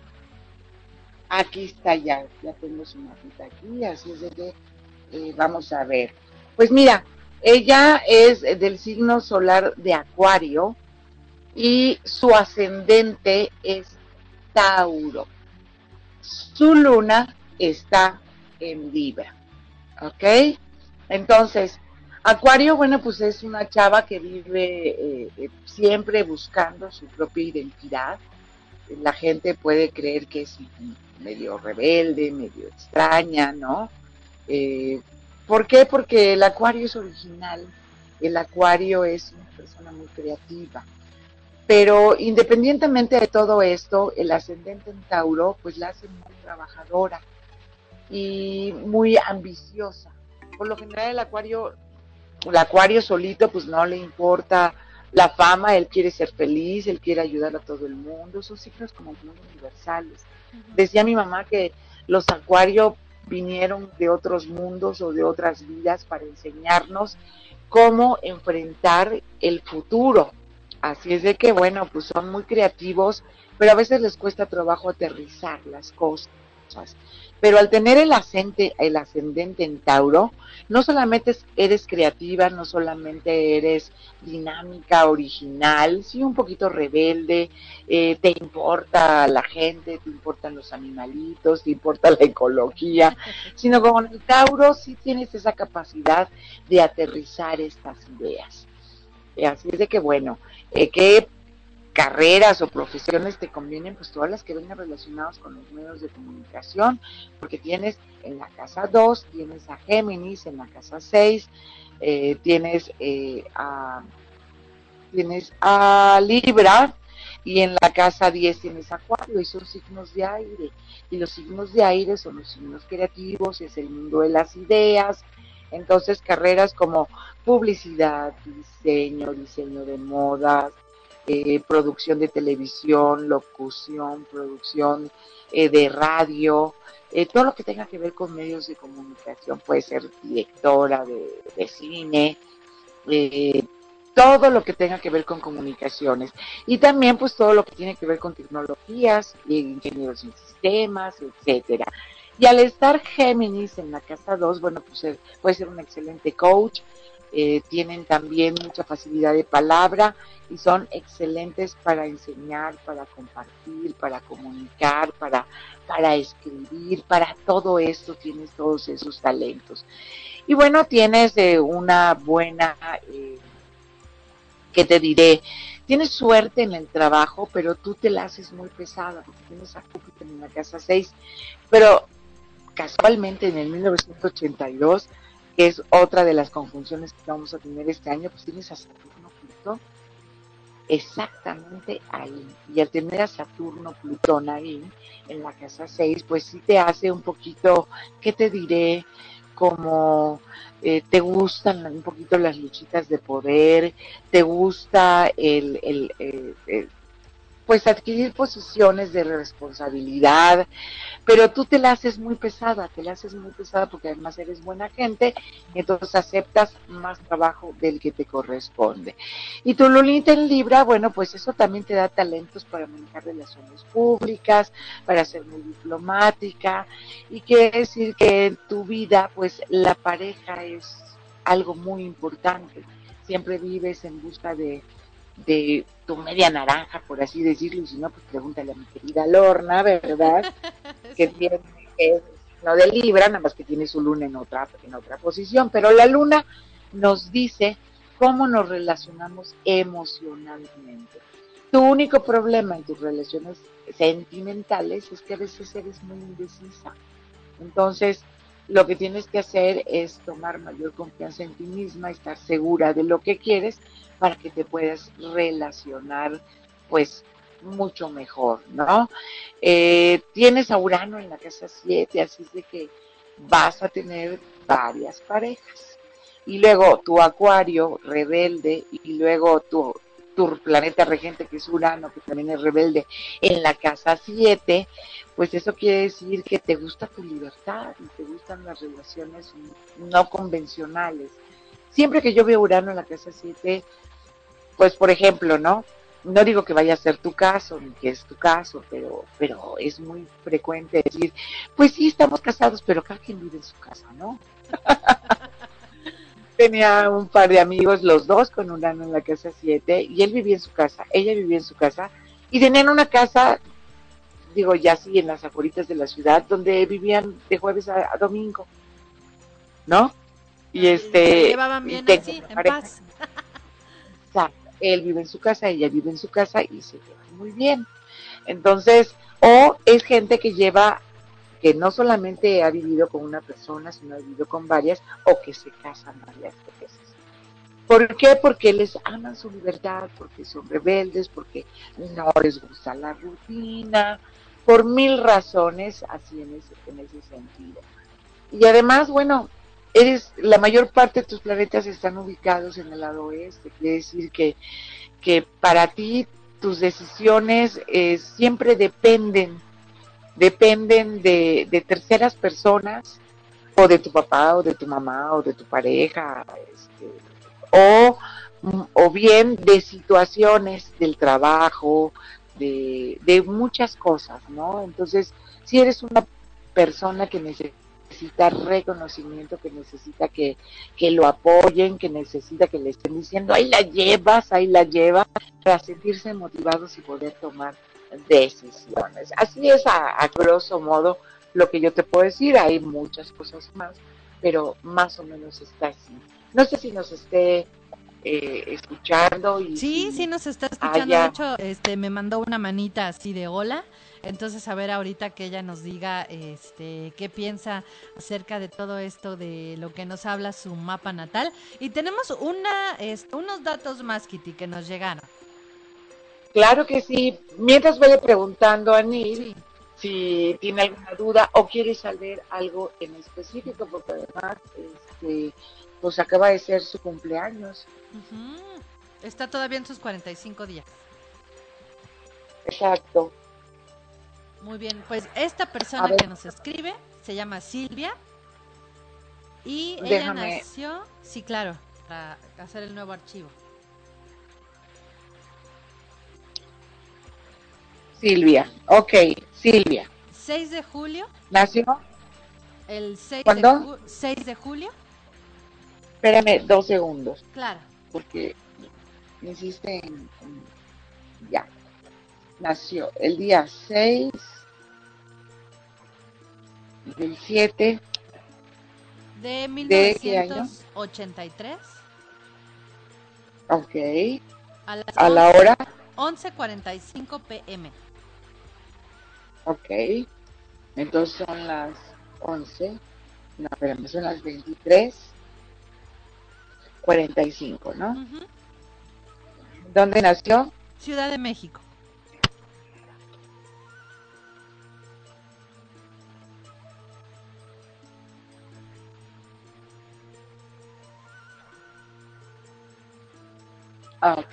Aquí está ya tengo su mapita aquí, así es de que vamos a ver. Pues mira, ella es del signo solar de Acuario y su ascendente es Tauro. Su luna está en Libra, ¿ok? Entonces, Acuario, bueno, pues es una chava que vive siempre buscando su propia identidad. La gente puede creer que es medio rebelde, medio extraña, ¿no? ¿Por qué? Porque el Acuario es original, el Acuario es una persona muy creativa, pero independientemente de todo esto, el ascendente en Tauro pues la hace muy trabajadora y muy ambiciosa. Por lo general el Acuario solito pues no le importa la fama, él quiere ser feliz, él quiere ayudar a todo el mundo, son signos como muy universales. Decía mi mamá que los Acuario vinieron de otros mundos o de otras vidas para enseñarnos cómo enfrentar el futuro. Así es de que, bueno, pues son muy creativos pero a veces les cuesta trabajo aterrizar las cosas. Pero al tener el ascendente en Tauro, no solamente eres creativa, no solamente eres dinámica, original, sí un poquito rebelde, te importa la gente, te importan los animalitos, te importa la ecología, sino como en el Tauro sí tienes esa capacidad de aterrizar estas ideas. Así es de que bueno, ¿qué carreras o profesiones te convienen? Pues todas las que vengan relacionadas con los medios de comunicación, porque tienes en la casa 2, tienes a Géminis, en la casa 6, tienes a Libra, y en la casa 10 tienes Acuario, y son signos de aire, y los signos de aire son los signos creativos, es el mundo de las ideas. Entonces carreras como publicidad, diseño de modas, producción de televisión, locución, producción de radio, todo lo que tenga que ver con medios de comunicación, puede ser directora de cine, eh, todo lo que tenga que ver con comunicaciones, y también pues todo lo que tiene que ver con tecnologías, ingenieros en sistemas, etcétera. Y al estar Géminis en la casa 2, bueno, pues puede ser un excelente coach, tienen también mucha facilidad de palabra y son excelentes para enseñar, para compartir, para comunicar, para escribir, para todo esto tienes todos esos talentos. Y bueno, tienes una buena, ¿qué te diré? Tienes suerte en el trabajo, pero tú te la haces muy pesada, porque tienes a Júpiter en la casa 6, pero casualmente en el 1982, que es otra de las conjunciones que vamos a tener este año, pues tienes a Saturno Plutón exactamente ahí. Y al tener a Saturno Plutón ahí, en la casa 6, pues sí te hace un poquito, ¿qué te diré? Como te gustan un poquito las luchitas de poder, te gusta pues adquirir posiciones de responsabilidad, pero tú te la haces muy pesada porque además eres buena gente, entonces aceptas más trabajo del que te corresponde. Y tu Lulita en Libra, bueno, pues eso también te da talentos para manejar relaciones públicas, para ser muy diplomática, y quiere decir que en tu vida, pues la pareja es algo muy importante. Siempre vives en busca de tu media naranja, por así decirlo, y si no, pues pregúntale a mi querida Lorna, ¿verdad? Que Sí. tiene es no de Libra, nada más que tiene su luna en otra posición, pero la luna nos dice cómo nos relacionamos emocionalmente. Tu único problema en tus relaciones sentimentales es que a veces eres muy indecisa. Entonces, lo que tienes que hacer es tomar mayor confianza en ti misma, estar segura de lo que quieres para que te puedas relacionar, pues, mucho mejor, ¿no? Tienes a Urano en la casa 7, así es de que vas a tener varias parejas. Y luego tu Acuario rebelde, y luego tu planeta regente, que es Urano, que también es rebelde, en la casa 7, pues eso quiere decir que te gusta tu libertad y te gustan las relaciones no convencionales. Siempre que yo veo Urano en la casa 7, pues por ejemplo, ¿no? No digo que vaya a ser tu caso, ni que es tu caso, pero es muy frecuente decir, pues sí, estamos casados, pero cada quien vive en su casa, ¿no? Tenía un par de amigos, los dos con Urano en la casa 7, y él vivía en su casa, ella vivía en su casa, y tenían una casa, digo, ya sí, en las afueritas de la ciudad, donde vivían de jueves a domingo, ¿no? Y Ah, y se llevaban y bien tengo así, una en pareja, paz. o sea, él vive en su casa, ella vive en su casa y se llevan muy bien. Entonces, o es gente que lleva, que no solamente ha vivido con una persona, sino ha vivido con varias, o que se casan varias veces. ¿Por qué? Porque les aman su libertad, porque son rebeldes, porque no les gusta la rutina, por mil razones, así en ese sentido. Y además, bueno, la mayor parte de tus planetas están ubicados en el lado oeste, quiere decir que para ti tus decisiones siempre dependen de terceras personas, o de tu papá, o de tu mamá, o de tu pareja, o bien de situaciones del trabajo, de muchas cosas, ¿no? Entonces, si eres una persona que necesita reconocimiento, que necesita que lo apoyen, que necesita que le estén diciendo, ahí la llevas, para sentirse motivados y poder tomar decisiones. Así es a grosso modo lo que yo te puedo decir. Hay muchas cosas más, pero más o menos está así. No sé si nos esté escuchando y Sí, sí si nos está escuchando. De haya... hecho, me mandó una manita así de hola. Entonces, a ver ahorita que ella nos diga, qué piensa acerca de todo esto de lo que nos habla su mapa natal. Y tenemos unos datos más, Kitty, que nos llegaron. Claro que sí. Mientras voy preguntando a Neil Sí. si tiene alguna duda o quiere saber algo en específico, porque además pues acaba de ser su cumpleaños. Ujú. Está todavía en sus 45 días. Exacto. Muy bien, pues esta A persona ver, que nos escribe se llama Silvia y ella déjame, nació, sí, claro, para hacer el nuevo archivo. Silvia. Ok, Silvia. 6 de julio, ¿Nació? el 6 de, ¿Cuándo? 6 de julio, Espérame 2 segundos, claro, porque insiste ya. Nació el día 6 del 7 de de qué año. 1983 Ok. a las A la hora. 11:45 p.m. Ok. Entonces son las 11. No, espérame, son las 23:45, ¿no? Uh-huh. ¿Dónde nació? Ciudad de México. Ah, ok.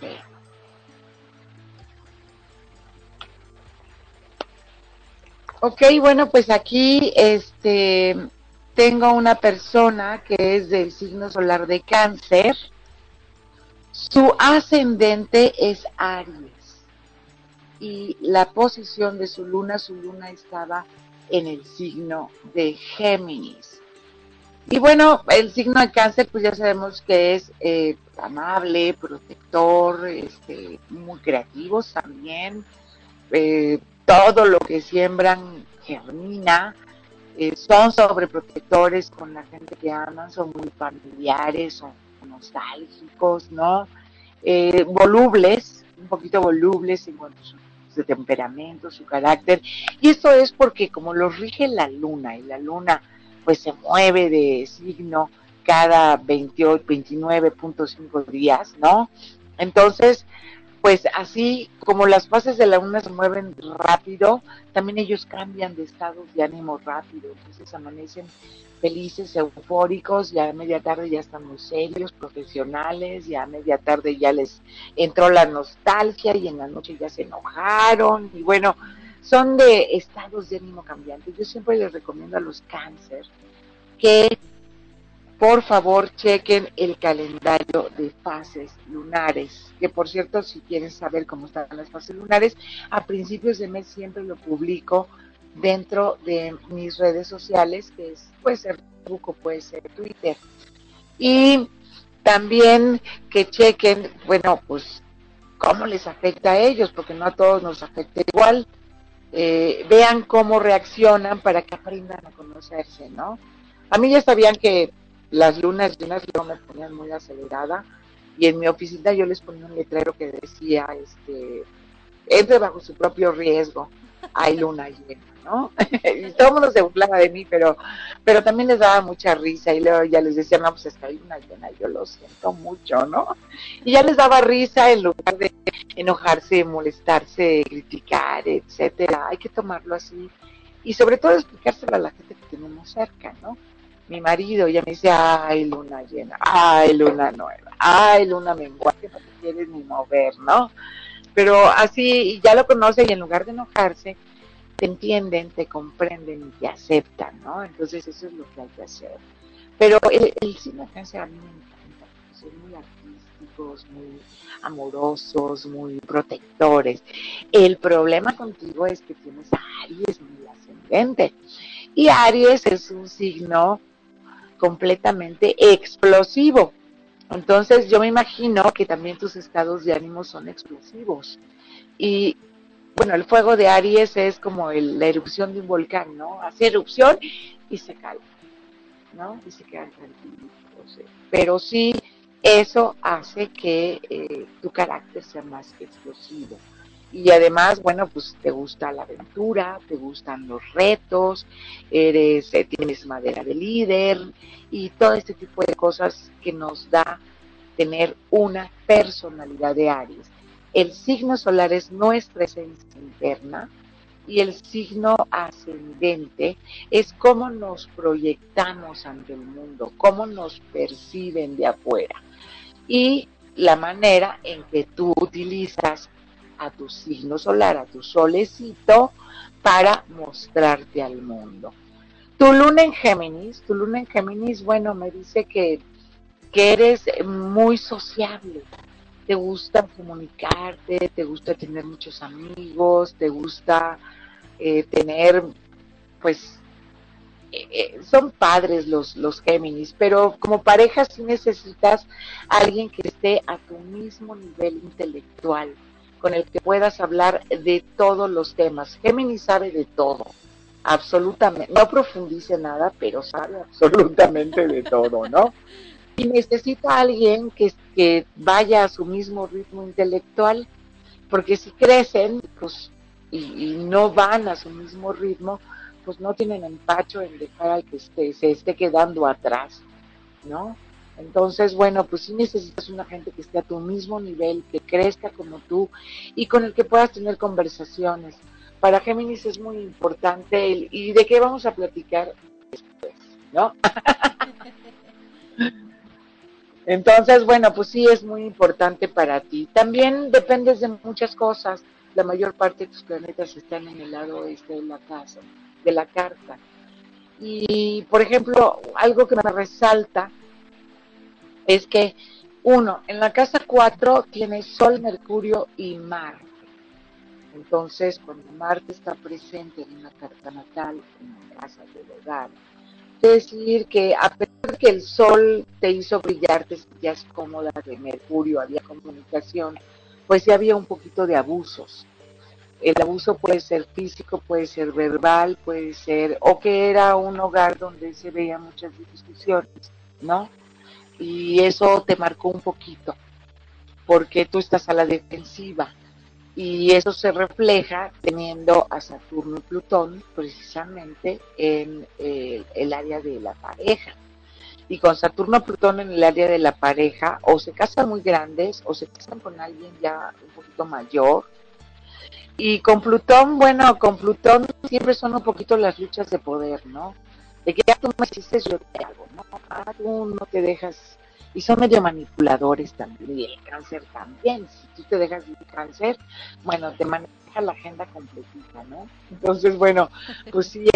Ok, bueno, pues aquí tengo una persona que es del signo solar de Cáncer. Su ascendente es Aries y la posición de su luna estaba en el signo de Géminis. Y bueno, el signo de Cáncer, pues ya sabemos que es amable, protector, muy creativos también. Todo lo que siembran germina. Son sobreprotectores con la gente que aman, son muy familiares, son nostálgicos, ¿no? Volubles, un poquito volubles en cuanto a su temperamento, su carácter. Y esto es porque como los rige la luna, y la luna pues se mueve de signo cada 28, 29.5 días, ¿no? Entonces, pues así como las fases de la luna se mueven rápido, también ellos cambian de estados de ánimo rápido, entonces amanecen felices, eufóricos, ya a media tarde ya están muy serios, profesionales, ya a media tarde ya les entró la nostalgia y en la noche ya se enojaron y bueno, son de estados de ánimo cambiantes. Yo siempre les recomiendo a los cáncer que por favor chequen el calendario de fases lunares, que por cierto, si quieren saber cómo están las fases lunares, a principios de mes siempre lo publico dentro de mis redes sociales, que es, puede ser Facebook o puede ser Twitter. Y también que chequen, bueno, pues cómo les afecta a ellos, porque no a todos nos afecta igual. Vean cómo reaccionan para que aprendan a conocerse, ¿no? A mí ya sabían que las lunas llenas luego me ponían muy acelerada y en mi oficina yo les ponía un letrero que decía, entre bajo su propio riesgo, hay luna llena, ¿no? Y todo el mundo se burlaba de mí, pero también les daba mucha risa y luego ya les decía, no, pues es que hay luna llena, yo lo siento mucho, ¿no? Y ya les daba risa en lugar de enojarse, molestarse, criticar, etcétera. Hay que tomarlo así y sobre todo explicárselo a la gente que tenemos cerca, ¿no? Mi marido ya me dice, ay, luna llena, ay, luna nueva, ay, luna menguante, no te quieres ni mover, ¿no? Pero así ya lo conoce y en lugar de enojarse, te entienden, te comprenden y te aceptan, ¿no? Entonces eso es lo que hay que hacer. Pero el signo de cáncer a mí me encanta. son muy artísticos, muy amorosos, muy protectores. El problema contigo es que tienes a Aries en el ascendente. Y Aries es un signo completamente explosivo. Entonces yo me imagino que también tus estados de ánimo son explosivos. Y bueno, el fuego de Aries es como la erupción de un volcán, ¿no? Hace erupción y se calma, ¿no? Y se quedan tranquilos. Pero sí, eso hace que tu carácter sea más explosivo. Y además, bueno, pues te gusta la aventura, te gustan los retos, tienes madera de líder y todo este tipo de cosas que nos da tener una personalidad de Aries. El signo solar es nuestra esencia interna y el signo ascendente es cómo nos proyectamos ante el mundo, cómo nos perciben de afuera y la manera en que tú utilizas a tu signo solar, a tu solecito, para mostrarte al mundo. Tu luna en Géminis, bueno, me dice que eres muy sociable, te gusta comunicarte, te gusta tener muchos amigos, te gusta tener, pues, son padres los Géminis, pero como pareja sí necesitas a alguien que esté a tu mismo nivel intelectual, con el que puedas hablar de todos los temas. Géminis sabe de todo, absolutamente, no profundice nada, pero sabe absolutamente de todo, ¿no? Y necesita a alguien que vaya a su mismo ritmo intelectual, porque si crecen, pues, y no van a su mismo ritmo, pues no tienen empacho en dejar al que se esté quedando atrás, ¿no? Entonces, bueno, pues sí necesitas una gente que esté a tu mismo nivel, que crezca como tú y con el que puedas tener conversaciones. Para Géminis es muy importante y de qué vamos a platicar después, ¿no? Entonces, bueno, pues sí es muy importante para ti. También dependes de muchas cosas. La mayor parte de tus planetas están en el lado oeste de la casa, de la carta. Y, por ejemplo, algo que me resalta es que, uno, en la casa 4 tienes Sol, Mercurio y Marte. Entonces, cuando Marte está presente en una carta natal, en la casa del hogar, decir que a pesar de que el sol te hizo brillar, te sentías cómoda, de Mercurio, había comunicación, pues sí había un poquito de abusos. El abuso puede ser físico, puede ser verbal, puede ser, o que era un hogar donde se veían muchas discusiones, ¿no? Y eso te marcó un poquito, porque tú estás a la defensiva. Y eso se refleja teniendo a Saturno y Plutón precisamente en el área de la pareja. Y con Saturno y Plutón en el área de la pareja, o se casan muy grandes, o se casan con alguien ya un poquito mayor. Y con Plutón, bueno, con Plutón siempre son un poquito las luchas de poder, ¿no? De que ya tú me hiciste, yo te hago, ¿no? Ah, tú no te dejas. Y son medio manipuladores también, y el cáncer también. Si tú te dejas de cáncer, bueno, te maneja la agenda completita, ¿no? Entonces, bueno, pues sí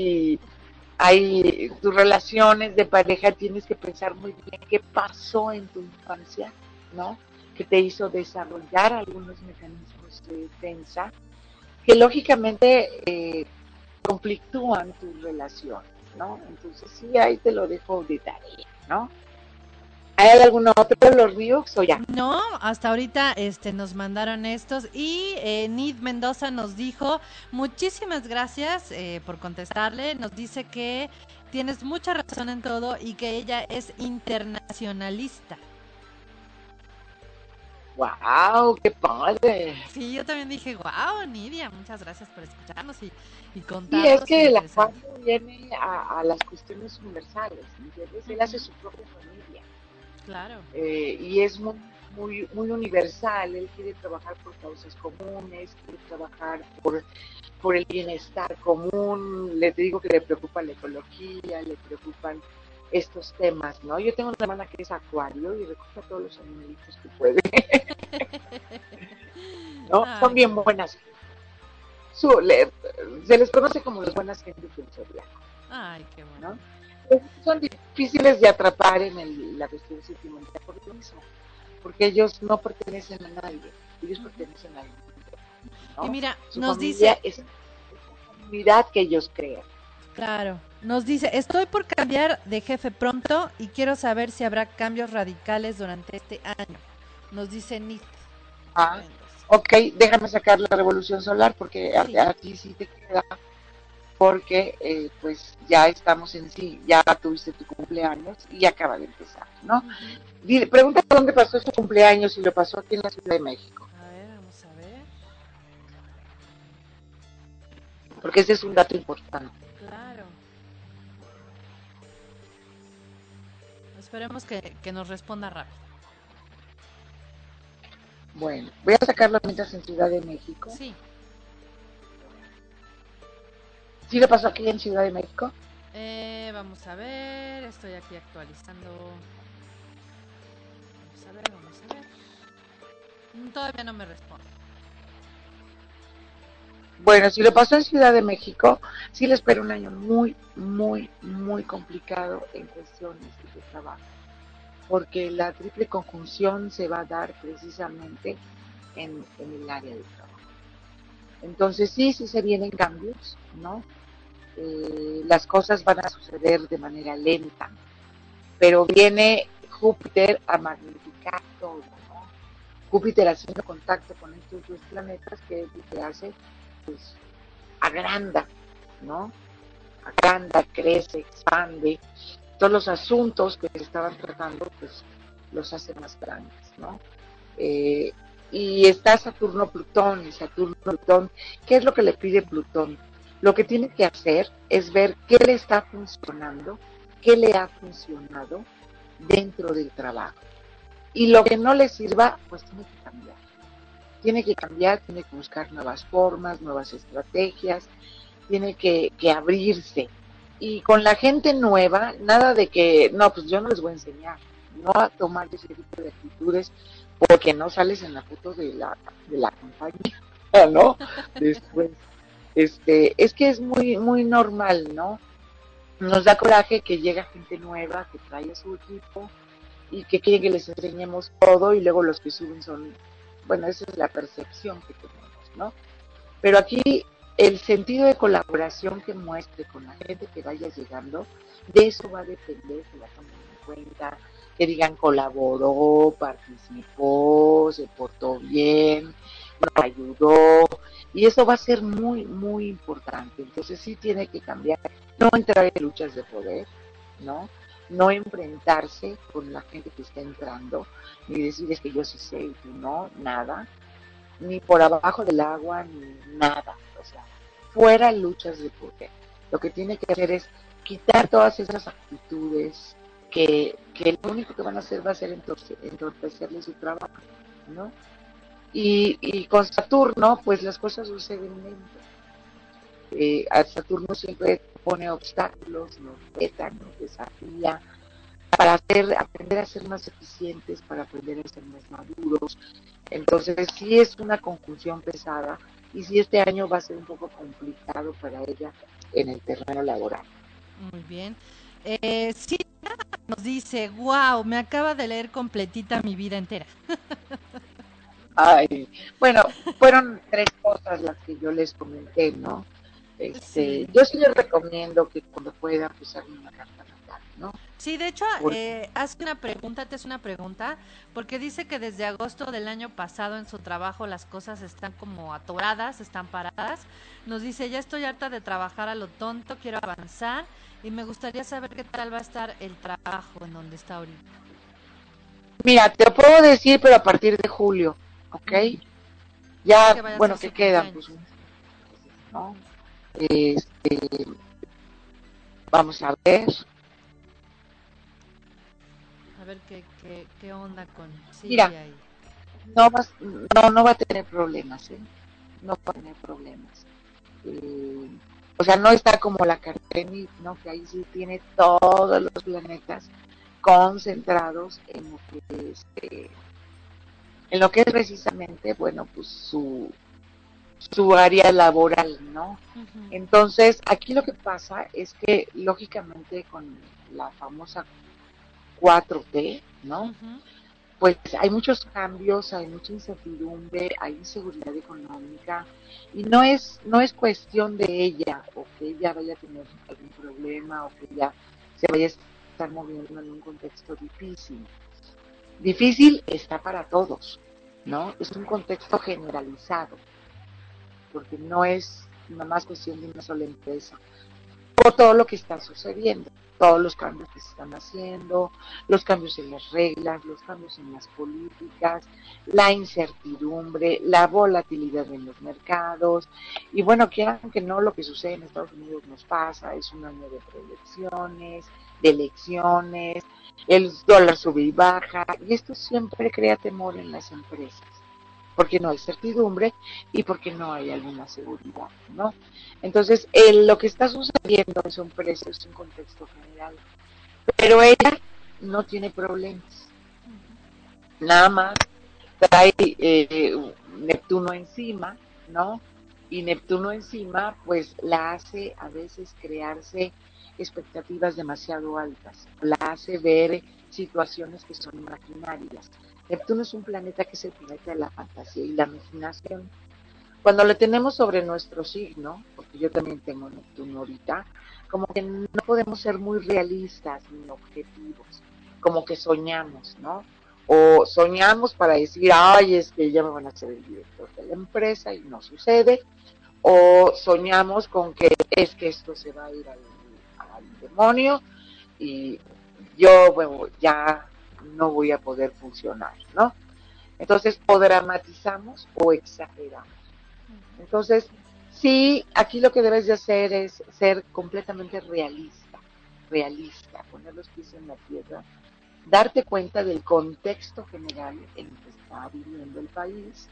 hay tus relaciones de pareja, tienes que pensar muy bien qué pasó en tu infancia, ¿no? Que te hizo desarrollar algunos mecanismos de defensa que lógicamente conflictúan tus relaciones, ¿no? Entonces sí, ahí te lo dejo de tarea, ¿no? ¿Hay alguno otro de los Ryuks o ya? No, hasta ahorita nos mandaron estos y Nid Mendoza nos dijo muchísimas gracias por contestarle. Nos dice que tienes mucha razón en todo y que ella es internacionalista. ¡Wow! ¡Qué padre! Sí, yo también dije, wow, Nidia, muchas gracias por escucharnos y Sí, es contarnos. que la parte viene a las cuestiones universales, ¿entiendes? Él hace su propia familia. Claro. Y es muy universal. Él quiere trabajar por causas comunes, quiere trabajar por el bienestar común. Le digo que le preocupa la ecología, le preocupan estos temas, ¿no? Yo tengo una hermana que es acuario y recoge a todos los animalitos que puede, ¿no? Son bien buenas. Se les conoce como las buenas gentes del zodiaco. Ay, qué bueno. ¿No? son difíciles de atrapar en la cuestión sentimental por lo mismo, porque ellos no pertenecen a nadie, ellos pertenecen al mundo, Y ¿no? mira, Su nos familia dice, es la comunidad que ellos crean. claro, nos dice, estoy por cambiar de jefe pronto y quiero saber si habrá cambios radicales durante este año. Nos dice Nit. Ah, ok, déjame sacar la revolución solar porque Sí. a ti sí te queda, porque pues ya estamos en sí, ya tuviste tu cumpleaños y acaba de empezar, ¿no? Ujú. Dile, pregunta dónde pasó su cumpleaños, si lo pasó aquí en la Ciudad de México, A ver, vamos a ver. porque ese es un dato importante. Claro. Esperemos que nos responda rápido. Bueno, voy a sacarlo mientras en Ciudad de México. Sí. ¿Sí lo pasó aquí en Ciudad de México? Vamos a ver. Estoy aquí actualizando. Vamos a ver, vamos a ver. Todavía no me responde. Bueno, si lo pasó en Ciudad de México, sí le espera un año muy, muy, muy complicado en cuestiones de trabajo, porque la triple conjunción se va a dar precisamente en el área de trabajo. Entonces sí, sí se vienen cambios, ¿no? Las cosas van a suceder de manera lenta, pero viene Júpiter a magnificar todo, ¿no? Júpiter haciendo contacto con estos dos planetas, que es lo que hace, pues agranda, ¿no? Agranda, crece, expande. Todos los asuntos que se estaban tratando, pues los hace más grandes, ¿no? Eh, y está Saturno-Plutón, y Saturno-Plutón, ¿qué es lo que le pide Plutón? Lo que tiene que hacer es ver qué le está funcionando, qué le ha funcionado dentro del trabajo. Y lo que no le sirva, pues tiene que cambiar. Tiene que cambiar, tiene que buscar nuevas formas, nuevas estrategias, tiene que abrirse. Y con la gente nueva, nada de que, no, pues yo no les voy a enseñar, no a tomar ese tipo de actitudes porque no sales en la foto de la compañía, ¿no? Después, es que es muy, muy normal, ¿no? Nos da coraje que llega gente nueva, que trae a su equipo y que quieren que les enseñemos todo y luego los que suben son, bueno, esa es la percepción que tenemos, ¿no? Pero aquí el sentido de colaboración que muestre con la gente que vaya llegando, de eso va a depender que la tomen en cuenta, que digan colaboró, participó, se portó bien, nos ayudó, y eso va a ser muy, muy importante. Entonces sí tiene que cambiar, no entrar en luchas de poder, ¿no? No enfrentarse con la gente que está entrando, ni decir es que yo sí sé y tú no, nada, ni por abajo del agua, ni nada. O sea, fuera luchas de poder. Lo que tiene que hacer es quitar todas esas actitudes que lo único que van a hacer va a ser entorpecerle su trabajo, ¿no? Y con Saturno, pues las cosas suceden lento. A Saturno siempre pone obstáculos, nos reta, nos desafía, para aprender a ser más eficientes, para aprender a ser más maduros. Entonces sí es una conjunción pesada y sí este año va a ser un poco complicado para ella en el terreno laboral. Muy bien. Sí, nos dice, wow, me acaba de leer completita mi vida entera. Ay, bueno, fueron tres cosas las que yo les comenté, ¿no? Sí. Yo sí les recomiendo que cuando puedan pues hagan una carta natal, ¿no? Sí, de hecho, Porque hace una pregunta, te hace una pregunta, porque dice que desde agosto del año pasado en su trabajo las cosas están como atoradas, están paradas. Nos dice, ya estoy harta de trabajar a lo tonto, quiero avanzar y me gustaría saber qué tal va a estar el trabajo en donde está ahorita. mira, te lo puedo decir, pero a partir de julio, ¿ok? Ujú. Sí, Ya, que vaya a ser bueno, su que quedan, pues, cumpleaños. ¿no? Este, vamos a ver. A ver qué onda con Mira, Silvia ahí. no va a tener problemas, ¿eh? No va a tener problemas. Eh, o sea, no está como la Carteni, ¿no? Que ahí sí tiene todos los planetas concentrados en lo que es precisamente, bueno, pues su área laboral, ¿no? Ujú. Entonces, aquí lo que pasa es que, lógicamente, con la famosa 4T, ¿no? Ujú. Pues hay muchos cambios, hay mucha incertidumbre, hay inseguridad económica y no es cuestión de ella o que ella vaya a tener algún problema o que ella se vaya a estar moviendo en un contexto difícil. Difícil está para todos, ¿no? Es un contexto generalizado, porque no es nada más cuestión de una sola empresa por todo lo que está sucediendo, todos los cambios que se están haciendo, los cambios en las reglas, los cambios en las políticas, la incertidumbre, la volatilidad en los mercados. Y bueno, quieran que no, lo que sucede en Estados Unidos nos pasa, es un año de preelecciones, de elecciones, el dólar sube y baja, y esto siempre crea temor en las empresas porque no hay certidumbre y porque no hay alguna seguridad, ¿no? Entonces, lo que está sucediendo es un precio, es un contexto general, pero ella no tiene problemas, nada más trae Neptuno encima, ¿no? Y Neptuno encima, pues la hace a veces crearse expectativas demasiado altas, la hace ver situaciones que son imaginarias. Neptuno es un planeta que es el planeta de la fantasía y la imaginación. Cuando lo tenemos sobre nuestro signo, porque yo también tengo Neptuno ahorita, como que no podemos ser muy realistas ni objetivos, como que soñamos, ¿no? O soñamos para decir, ay, es que ya me van a ser el director de la empresa y no sucede, o soñamos con que es que esto se va a ir al demonio y yo, bueno, ya no voy a poder funcionar, ¿no? Entonces, o dramatizamos o exageramos. Entonces, sí, aquí lo que debes de hacer es ser completamente realista, poner los pies en la tierra, darte cuenta del contexto general en el que está viviendo el país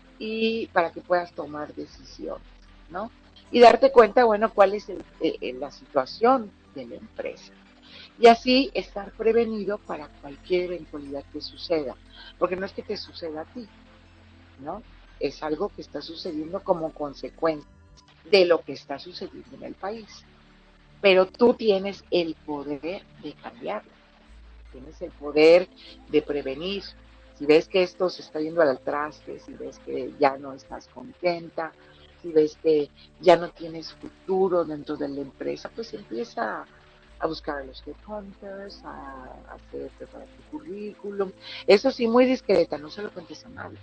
y para que puedas tomar decisiones, ¿no? Y darte cuenta, bueno, cuál es la situación de la empresa. Y así estar prevenido para cualquier eventualidad que suceda, porque no es que te suceda a ti, ¿no? Es algo que está sucediendo como consecuencia de lo que está sucediendo en el país. Pero tú tienes el poder de cambiarlo, tienes el poder de prevenir. Si ves que esto se está yendo al traste, si ves que ya no estás contenta, si ves que ya no tienes futuro dentro de la empresa, pues empieza a buscar a los headhunters, a hacer preparar tu currículum. Eso sí, muy discreta, no se lo cuentes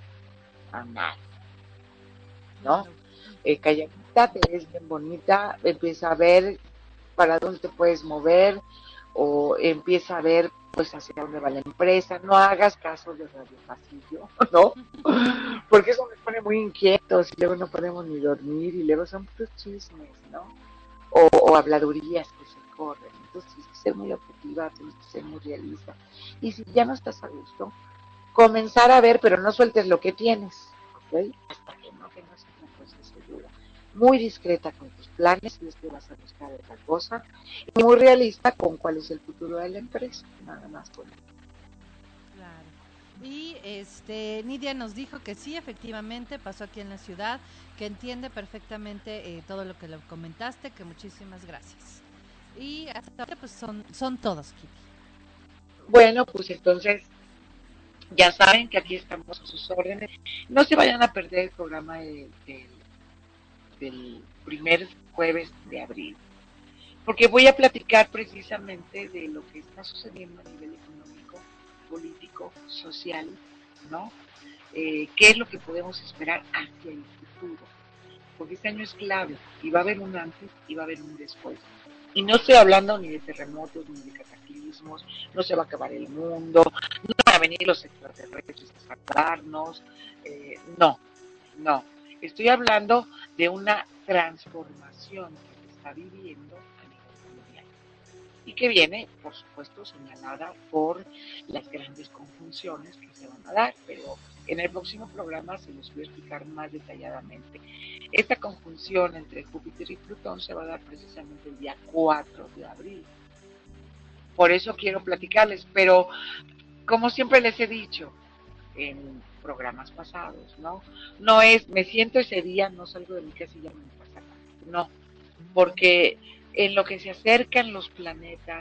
a nadie, ¿no? Claro. Calladita, te ves bien bonita, empieza a ver para dónde te puedes mover o empieza a ver pues hacia dónde va la empresa, no hagas caso de Radio Pasillo, ¿no? Porque eso me pone muy inquietos y luego no podemos ni dormir y luego son puros chismes, ¿no? O habladurías que se corren. Entonces tienes que ser muy objetiva, tienes que ser muy realista. Y si ya no estás a gusto, comenzar a ver, pero no sueltes lo que tienes, ¿ok? Hasta que no sea una cosa segura. Muy discreta con tus planes, y es que vas a buscar otra cosa, y muy realista con cuál es el futuro de la empresa, nada más con eso. Claro. Y Nidia nos dijo que sí, efectivamente pasó aquí en la ciudad, que entiende perfectamente todo lo que le comentaste, que muchísimas gracias. Y hasta ahora pues son todos, Kitty. Bueno, pues entonces ya saben que aquí estamos a sus órdenes. No se vayan a perder el programa del primer jueves de abril, porque voy a platicar precisamente de lo que está sucediendo a nivel económico, político, social, ¿no? ¿Qué es lo que podemos esperar hacia el futuro? Porque este año es clave y va a haber un antes y va a haber un después. Y no estoy hablando ni de terremotos ni de cataclismos, no se va a acabar el mundo, no van a venir los extraterrestres a salvarnos, no, no. Estoy hablando de una transformación que se está viviendo a nivel mundial y que viene, por supuesto, señalada por las grandes conjunciones que se van a dar, pero en el próximo programa se los voy a explicar más detalladamente. Esta conjunción entre Júpiter y Plutón se va a dar precisamente el día 4 de abril. Por eso quiero platicarles, pero como siempre les he dicho en programas pasados, ¿no? No es, me siento ese día, no salgo de mi casa y ya me pasa nada. No, porque en lo que se acercan los planetas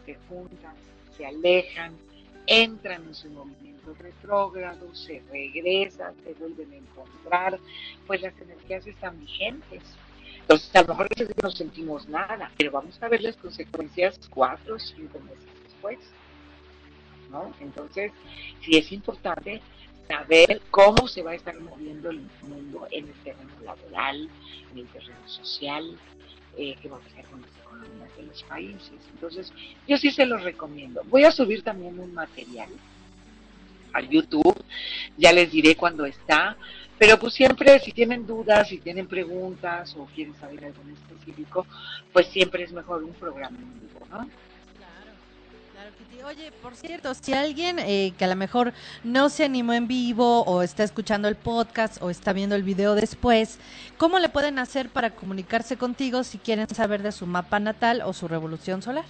se juntan, se alejan, entran en su movimiento retrógrado, se regresan, se vuelven a encontrar, pues las energías están vigentes. Entonces, a lo mejor no sentimos nada, pero vamos a ver las consecuencias 4 o 5 meses después, ¿no? Entonces, sí es importante saber cómo se va a estar moviendo el mundo en el terreno laboral, en el terreno social, qué va a pasar con las economías de los países. Entonces, yo sí se los recomiendo. Voy a subir también un material a YouTube, ya les diré cuándo está, pero pues siempre si tienen dudas, si tienen preguntas o quieren saber algo en específico, pues siempre es mejor un programa en vivo, ¿no? Claro, Kitty. Oye, por cierto, si alguien que a lo mejor no se animó en vivo o está escuchando el podcast o está viendo el video después, ¿cómo le pueden hacer para comunicarse contigo si quieren saber de su mapa natal o su revolución solar?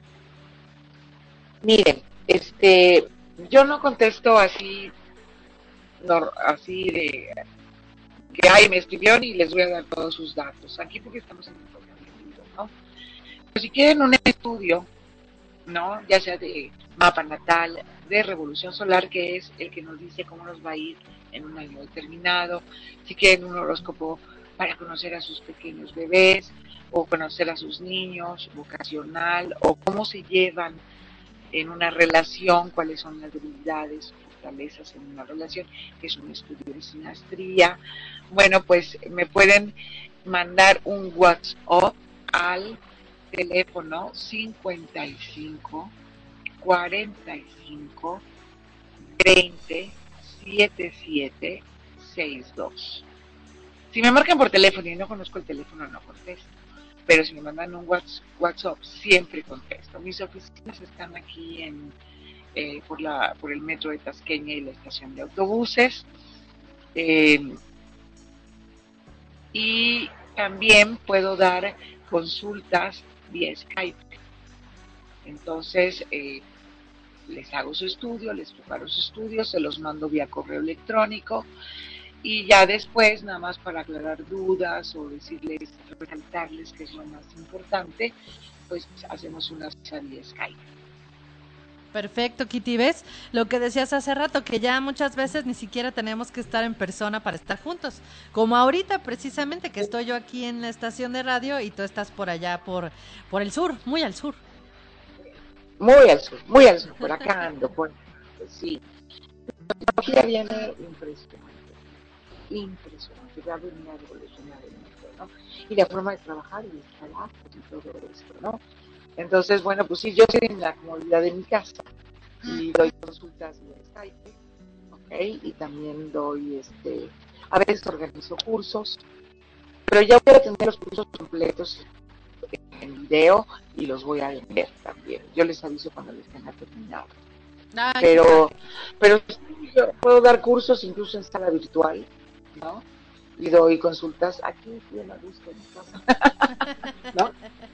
Miren, yo no contesto así, no, así de que ay, me escribieron y les voy a dar todos sus datos. Aquí porque estamos en un programa, ¿no? Pero si quieren un estudio, ¿no? Ya sea de mapa natal, de revolución solar, que es el que nos dice cómo nos va a ir en un año determinado, si quieren un horóscopo para conocer a sus pequeños bebés, o conocer a sus niños, vocacional, o cómo se llevan en una relación, cuáles son las debilidades, fortalezas en una relación, que es un estudio de sinastría. Bueno, pues me pueden mandar un WhatsApp al teléfono 55 45 20 77 62. Si me marcan por teléfono y no conozco el teléfono, no contesto. Pero si me mandan un WhatsApp, siempre contesto. Mis oficinas están aquí por el metro de Tasqueña y la estación de autobuses. Y también puedo dar consultas vía Skype. Entonces, les hago su estudio, les preparo su estudio, se los mando vía correo electrónico y ya después, nada más para aclarar dudas o decirles, resaltarles que es lo más importante, pues hacemos una cita vía Skype. Perfecto, Kitty. ¿Ves lo que decías hace rato? Que ya muchas veces ni siquiera tenemos que estar en persona para estar juntos. Como ahorita, precisamente, que estoy yo aquí en la estación de radio y tú estás por allá, por el sur, muy al sur. Muy al sur, por acá ando, pues sí. La tecnología viene impresionante, va a venir a revolucionar el mundo, ¿no? Y la forma de trabajar y estar y todo esto, ¿no? Entonces, bueno, pues sí, yo estoy en la comodidad de mi casa y doy consultas en Skype, ¿ok? Y también doy, a veces organizo cursos, pero ya voy a tener los cursos completos en video y los voy a vender también. Yo les aviso cuando les tenga terminado. Pero sí, yo puedo dar cursos incluso en sala virtual, ¿no? Y doy consultas aquí bien a gusto en mi casa, ¿no?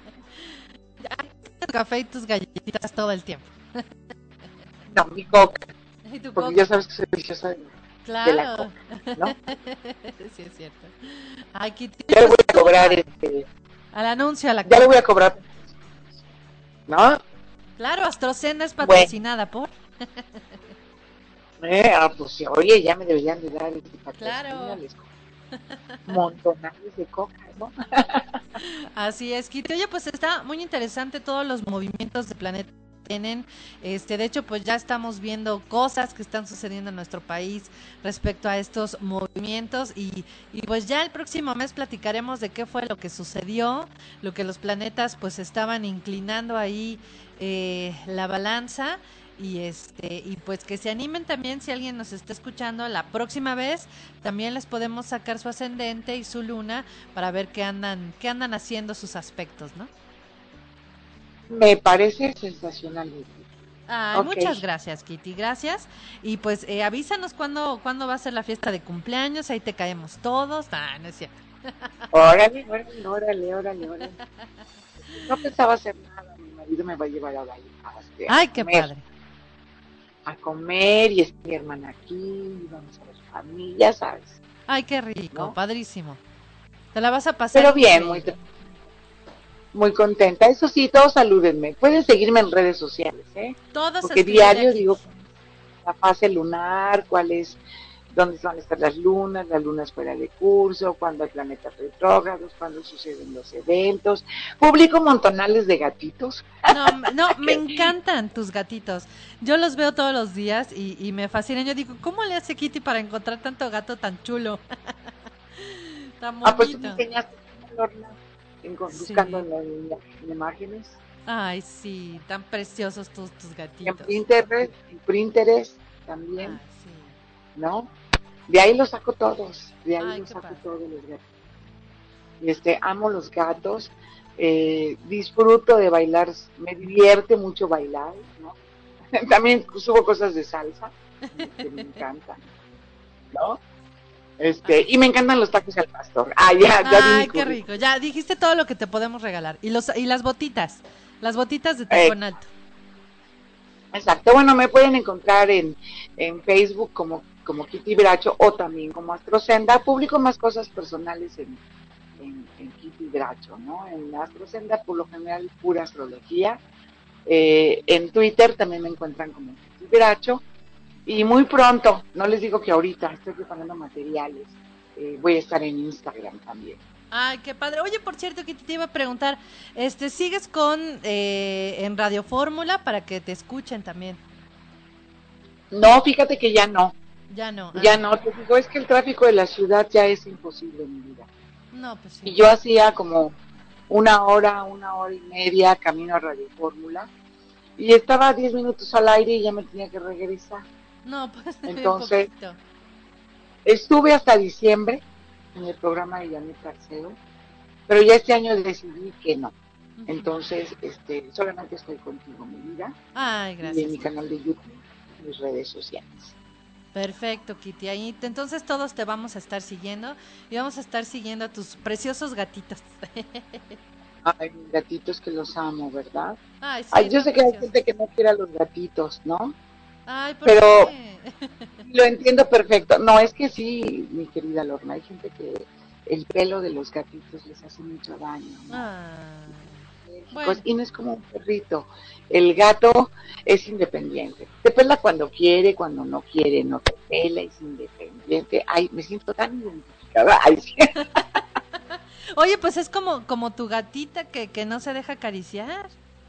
Tu café y tus galletitas todo el tiempo. No, mi coca. ¿Y tu porque coca? ya sabes que soy viciosa de la coca, ¿no? Sí, es cierto. Ay, Kitty, ya le voy a cobrar al anuncio a la ya le voy a cobrar, ¿no? Claro, AstroZenda es patrocinada por. Pues oye, ya me deberían de dar Claro. Montonales de coca, ¿no? Así es, Kitty. Oye, pues está muy interesante todos los movimientos de planeta tienen, de hecho pues ya estamos viendo cosas que están sucediendo en nuestro país respecto a estos movimientos y pues ya el próximo mes platicaremos de qué fue lo que sucedió, lo que los planetas pues estaban inclinando ahí la balanza y pues que se animen también si alguien nos está escuchando la próxima vez, también les podemos sacar su ascendente y su luna para ver qué andan haciendo sus aspectos, ¿no? Me parece sensacional. Ay, okay. Muchas gracias, Kitty, gracias. Y pues avísanos cuándo va a ser la fiesta de cumpleaños, ahí te caemos todos. Ah, no es cierto. Órale. No pensaba hacer nada, mi marido me va a llevar a bailar. Ay, qué padre. A comer y está mi hermana aquí, y vamos a ver familia, ¿sabes? Ay, qué rico, ¿no? Padrísimo. Te la vas a pasar. Pero bien, muy muy contenta. Eso sí, todos salúdenme. Pueden seguirme en redes sociales, ¿eh? Todos Porque escriben diario aquí. digo la fase lunar, cuál es, dónde van a estar las lunas fuera de curso, cuando hay planetas retrógrados, cuando suceden los eventos. Publico montonales de gatitos. No, me encantan tus gatitos. Yo los veo todos los días y me fascinan. Yo digo, ¿cómo le hace Kitty para encontrar tanto gato tan chulo? Tan Pues tú me bonito. enseñaste, Lorna, Sí. buscando en imágenes. Ay, sí, tan preciosos tus En gatitos. Pinterest también, Ay, sí. ¿no? De ahí los saco todos, de ahí Ay, los qué saco padre. todos los gatos. Amo los gatos, disfruto de bailar, me divierte mucho bailar, ¿no? También subo cosas de salsa, que me encantan, ¿no? Ay, Y me encantan los tacos al pastor. Ah, ya di mi ay, qué currículum. rico. Ya dijiste todo lo que te podemos regalar. Y las botitas de tacón alto. Exacto, bueno, me pueden encontrar en Facebook como Kitty Bracho o también como Astrosenda. Publico más cosas personales en Kitty Bracho, ¿no? En Astrosenda, por lo general, pura astrología. En Twitter también me encuentran como Kitty Bracho. Y muy pronto, no les digo que ahorita, estoy preparando materiales. Voy a estar en Instagram también. Ay, qué padre. Oye, por cierto, que te iba a preguntar, ¿sigues en Radio Fórmula para que te escuchen también? No, fíjate que ya no. Ya no. Ya no, te digo, es que el tráfico de la ciudad ya es imposible en mi vida. No, pues sí. Y yo hacía como una hora y media camino a Radio Fórmula y estaba 10 minutos al aire y ya me tenía que regresar. No, pues un Entonces, poquito. estuve hasta diciembre en el programa de Janet Arceo, pero ya este año decidí que no. Entonces, solamente estoy contigo, mi vida, Ay, y en gracias, mi Kitty. canal de YouTube, en mis redes sociales. Perfecto, Kitty. Ahí, entonces todos te vamos a estar siguiendo y vamos a estar siguiendo a tus preciosos gatitos. Ay, mis gatitos que los amo, ¿verdad? Ay, sí, Ay, yo están sé que hay preciosos. gente que no quiere a los gatitos, ¿no? Ay, ¿por Pero qué? lo entiendo perfecto. No, es que sí, mi querida Lorna, hay gente que el pelo de los gatitos les hace mucho daño, ¿no? Ah, bueno, Y no es como un perrito. El gato es independiente. Te pela cuando quiere, cuando no quiere, no te pela, es independiente. Ay, me siento tan identificada. Ay, sí. oye, pues es como tu gatita que no se deja acariciar.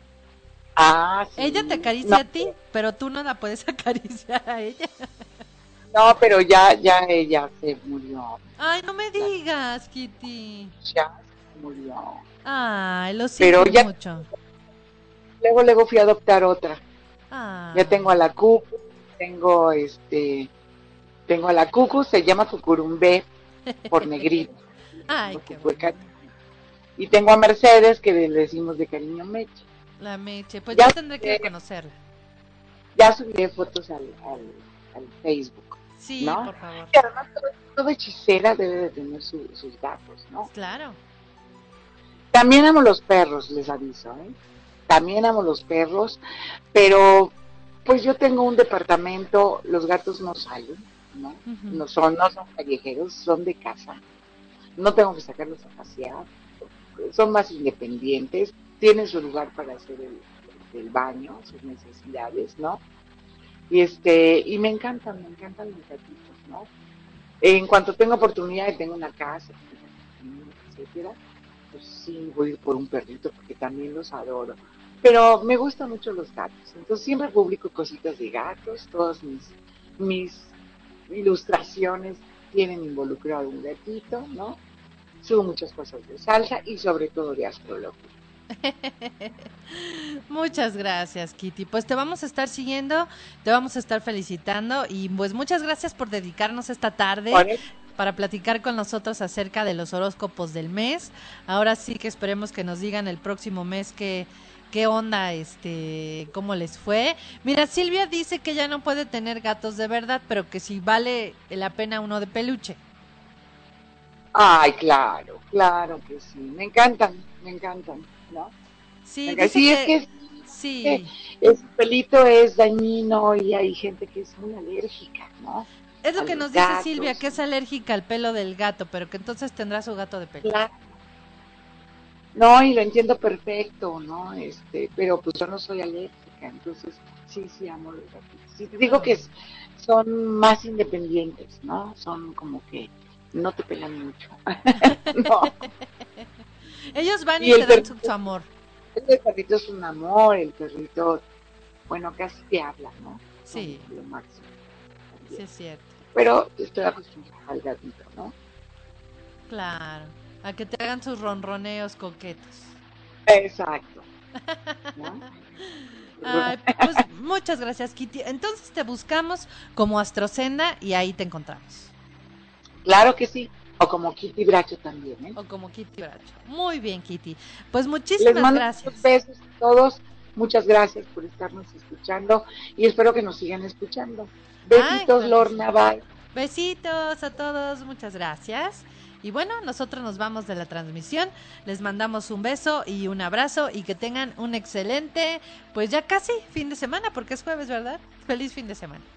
Ah, Ella te sí. acaricia No, a ti, pero tú no la puedes acariciar a ella. no, pero ya ella se murió. Ay, no me digas, Kitty. Ya se murió. Ay, lo Pero siento ya, mucho. luego fui a adoptar otra. Ya tengo a Ay, la Cucu, tengo tengo a la Cucu, se llama Cucurumbé por negrito. ay, qué bonito. Y tengo a Mercedes, que le decimos de cariño Meche. La Meche, pues Ya, yo tendré que ir a conocerla. ya subiré fotos al Facebook, Sí, ¿no? por favor. Y además toda hechicera debe de tener sus gatos, ¿no? Claro. También amo los perros, les aviso, ¿eh? También amo los perros, pero pues yo tengo un departamento, los gatos no salen, ¿no? Ujú. No son callejeros, son de casa. No tengo que sacarlos a pasear, son más independientes, tienen su lugar para hacer el baño, sus necesidades, ¿no? Y me encantan mis gatitos, ¿no? En cuanto tengo oportunidad y tengo una casa, etcétera, pues sí voy a ir por un perrito porque también los adoro. Pero me gustan mucho los gatos, entonces siempre publico cositas de gatos, todas mis ilustraciones tienen involucrado un gatito, ¿no? Subo muchas cosas de salsa y sobre todo de astrología. Muchas gracias, Kitty. Pues te vamos a estar siguiendo, te vamos a estar felicitando y pues muchas gracias por dedicarnos esta tarde Bueno, para platicar con nosotros acerca de los horóscopos del mes. Ahora sí que esperemos que nos digan el próximo mes qué onda, cómo les fue. Mira, Silvia dice que ya no puede tener gatos de verdad, pero que sí vale la pena uno de peluche. ay, claro que sí, me encantan, ¿no? Sí, dice Sí, es que que sí. ese pelito es dañino y hay gente que es muy alérgica, ¿no? Es lo A que los nos dice Silvia, gatos. que es alérgica al pelo del gato, pero que entonces tendrá su gato de peluche. Claro, No, y lo entiendo perfecto, ¿no? Pero pues yo no soy alérgica, entonces sí amo los gatitos. Sí, te digo Oh. que son más independientes, ¿no? Son como que no te pelan mucho. No. Ellos van y Y te el dan su perrito, amor. el perrito es un amor, el perrito, bueno, casi te habla, ¿no? Son Sí, lo máximo sí también. es cierto. Pero estoy acostumbrada al gatito, ¿no? Claro. A que te hagan sus ronroneos coquetos. Exacto, ¿no? Ay, pues muchas gracias, Kitty. Entonces te buscamos como Astrocenda y ahí te encontramos. Claro que sí. O como Kitty Bracho también, ¿eh? O como Kitty Bracho. Muy bien, Kitty. Pues Les muchísimas mando muchos gracias. besos a todos. Muchas gracias por estarnos escuchando y espero que nos sigan escuchando. Ay, Besitos, claro que sí. Lorna, bye. Besitos a todos, muchas gracias. Y bueno, nosotros nos vamos de la transmisión. Les mandamos un beso y un abrazo y que tengan un excelente, pues ya casi fin de semana, porque es jueves, ¿verdad? Feliz fin de semana.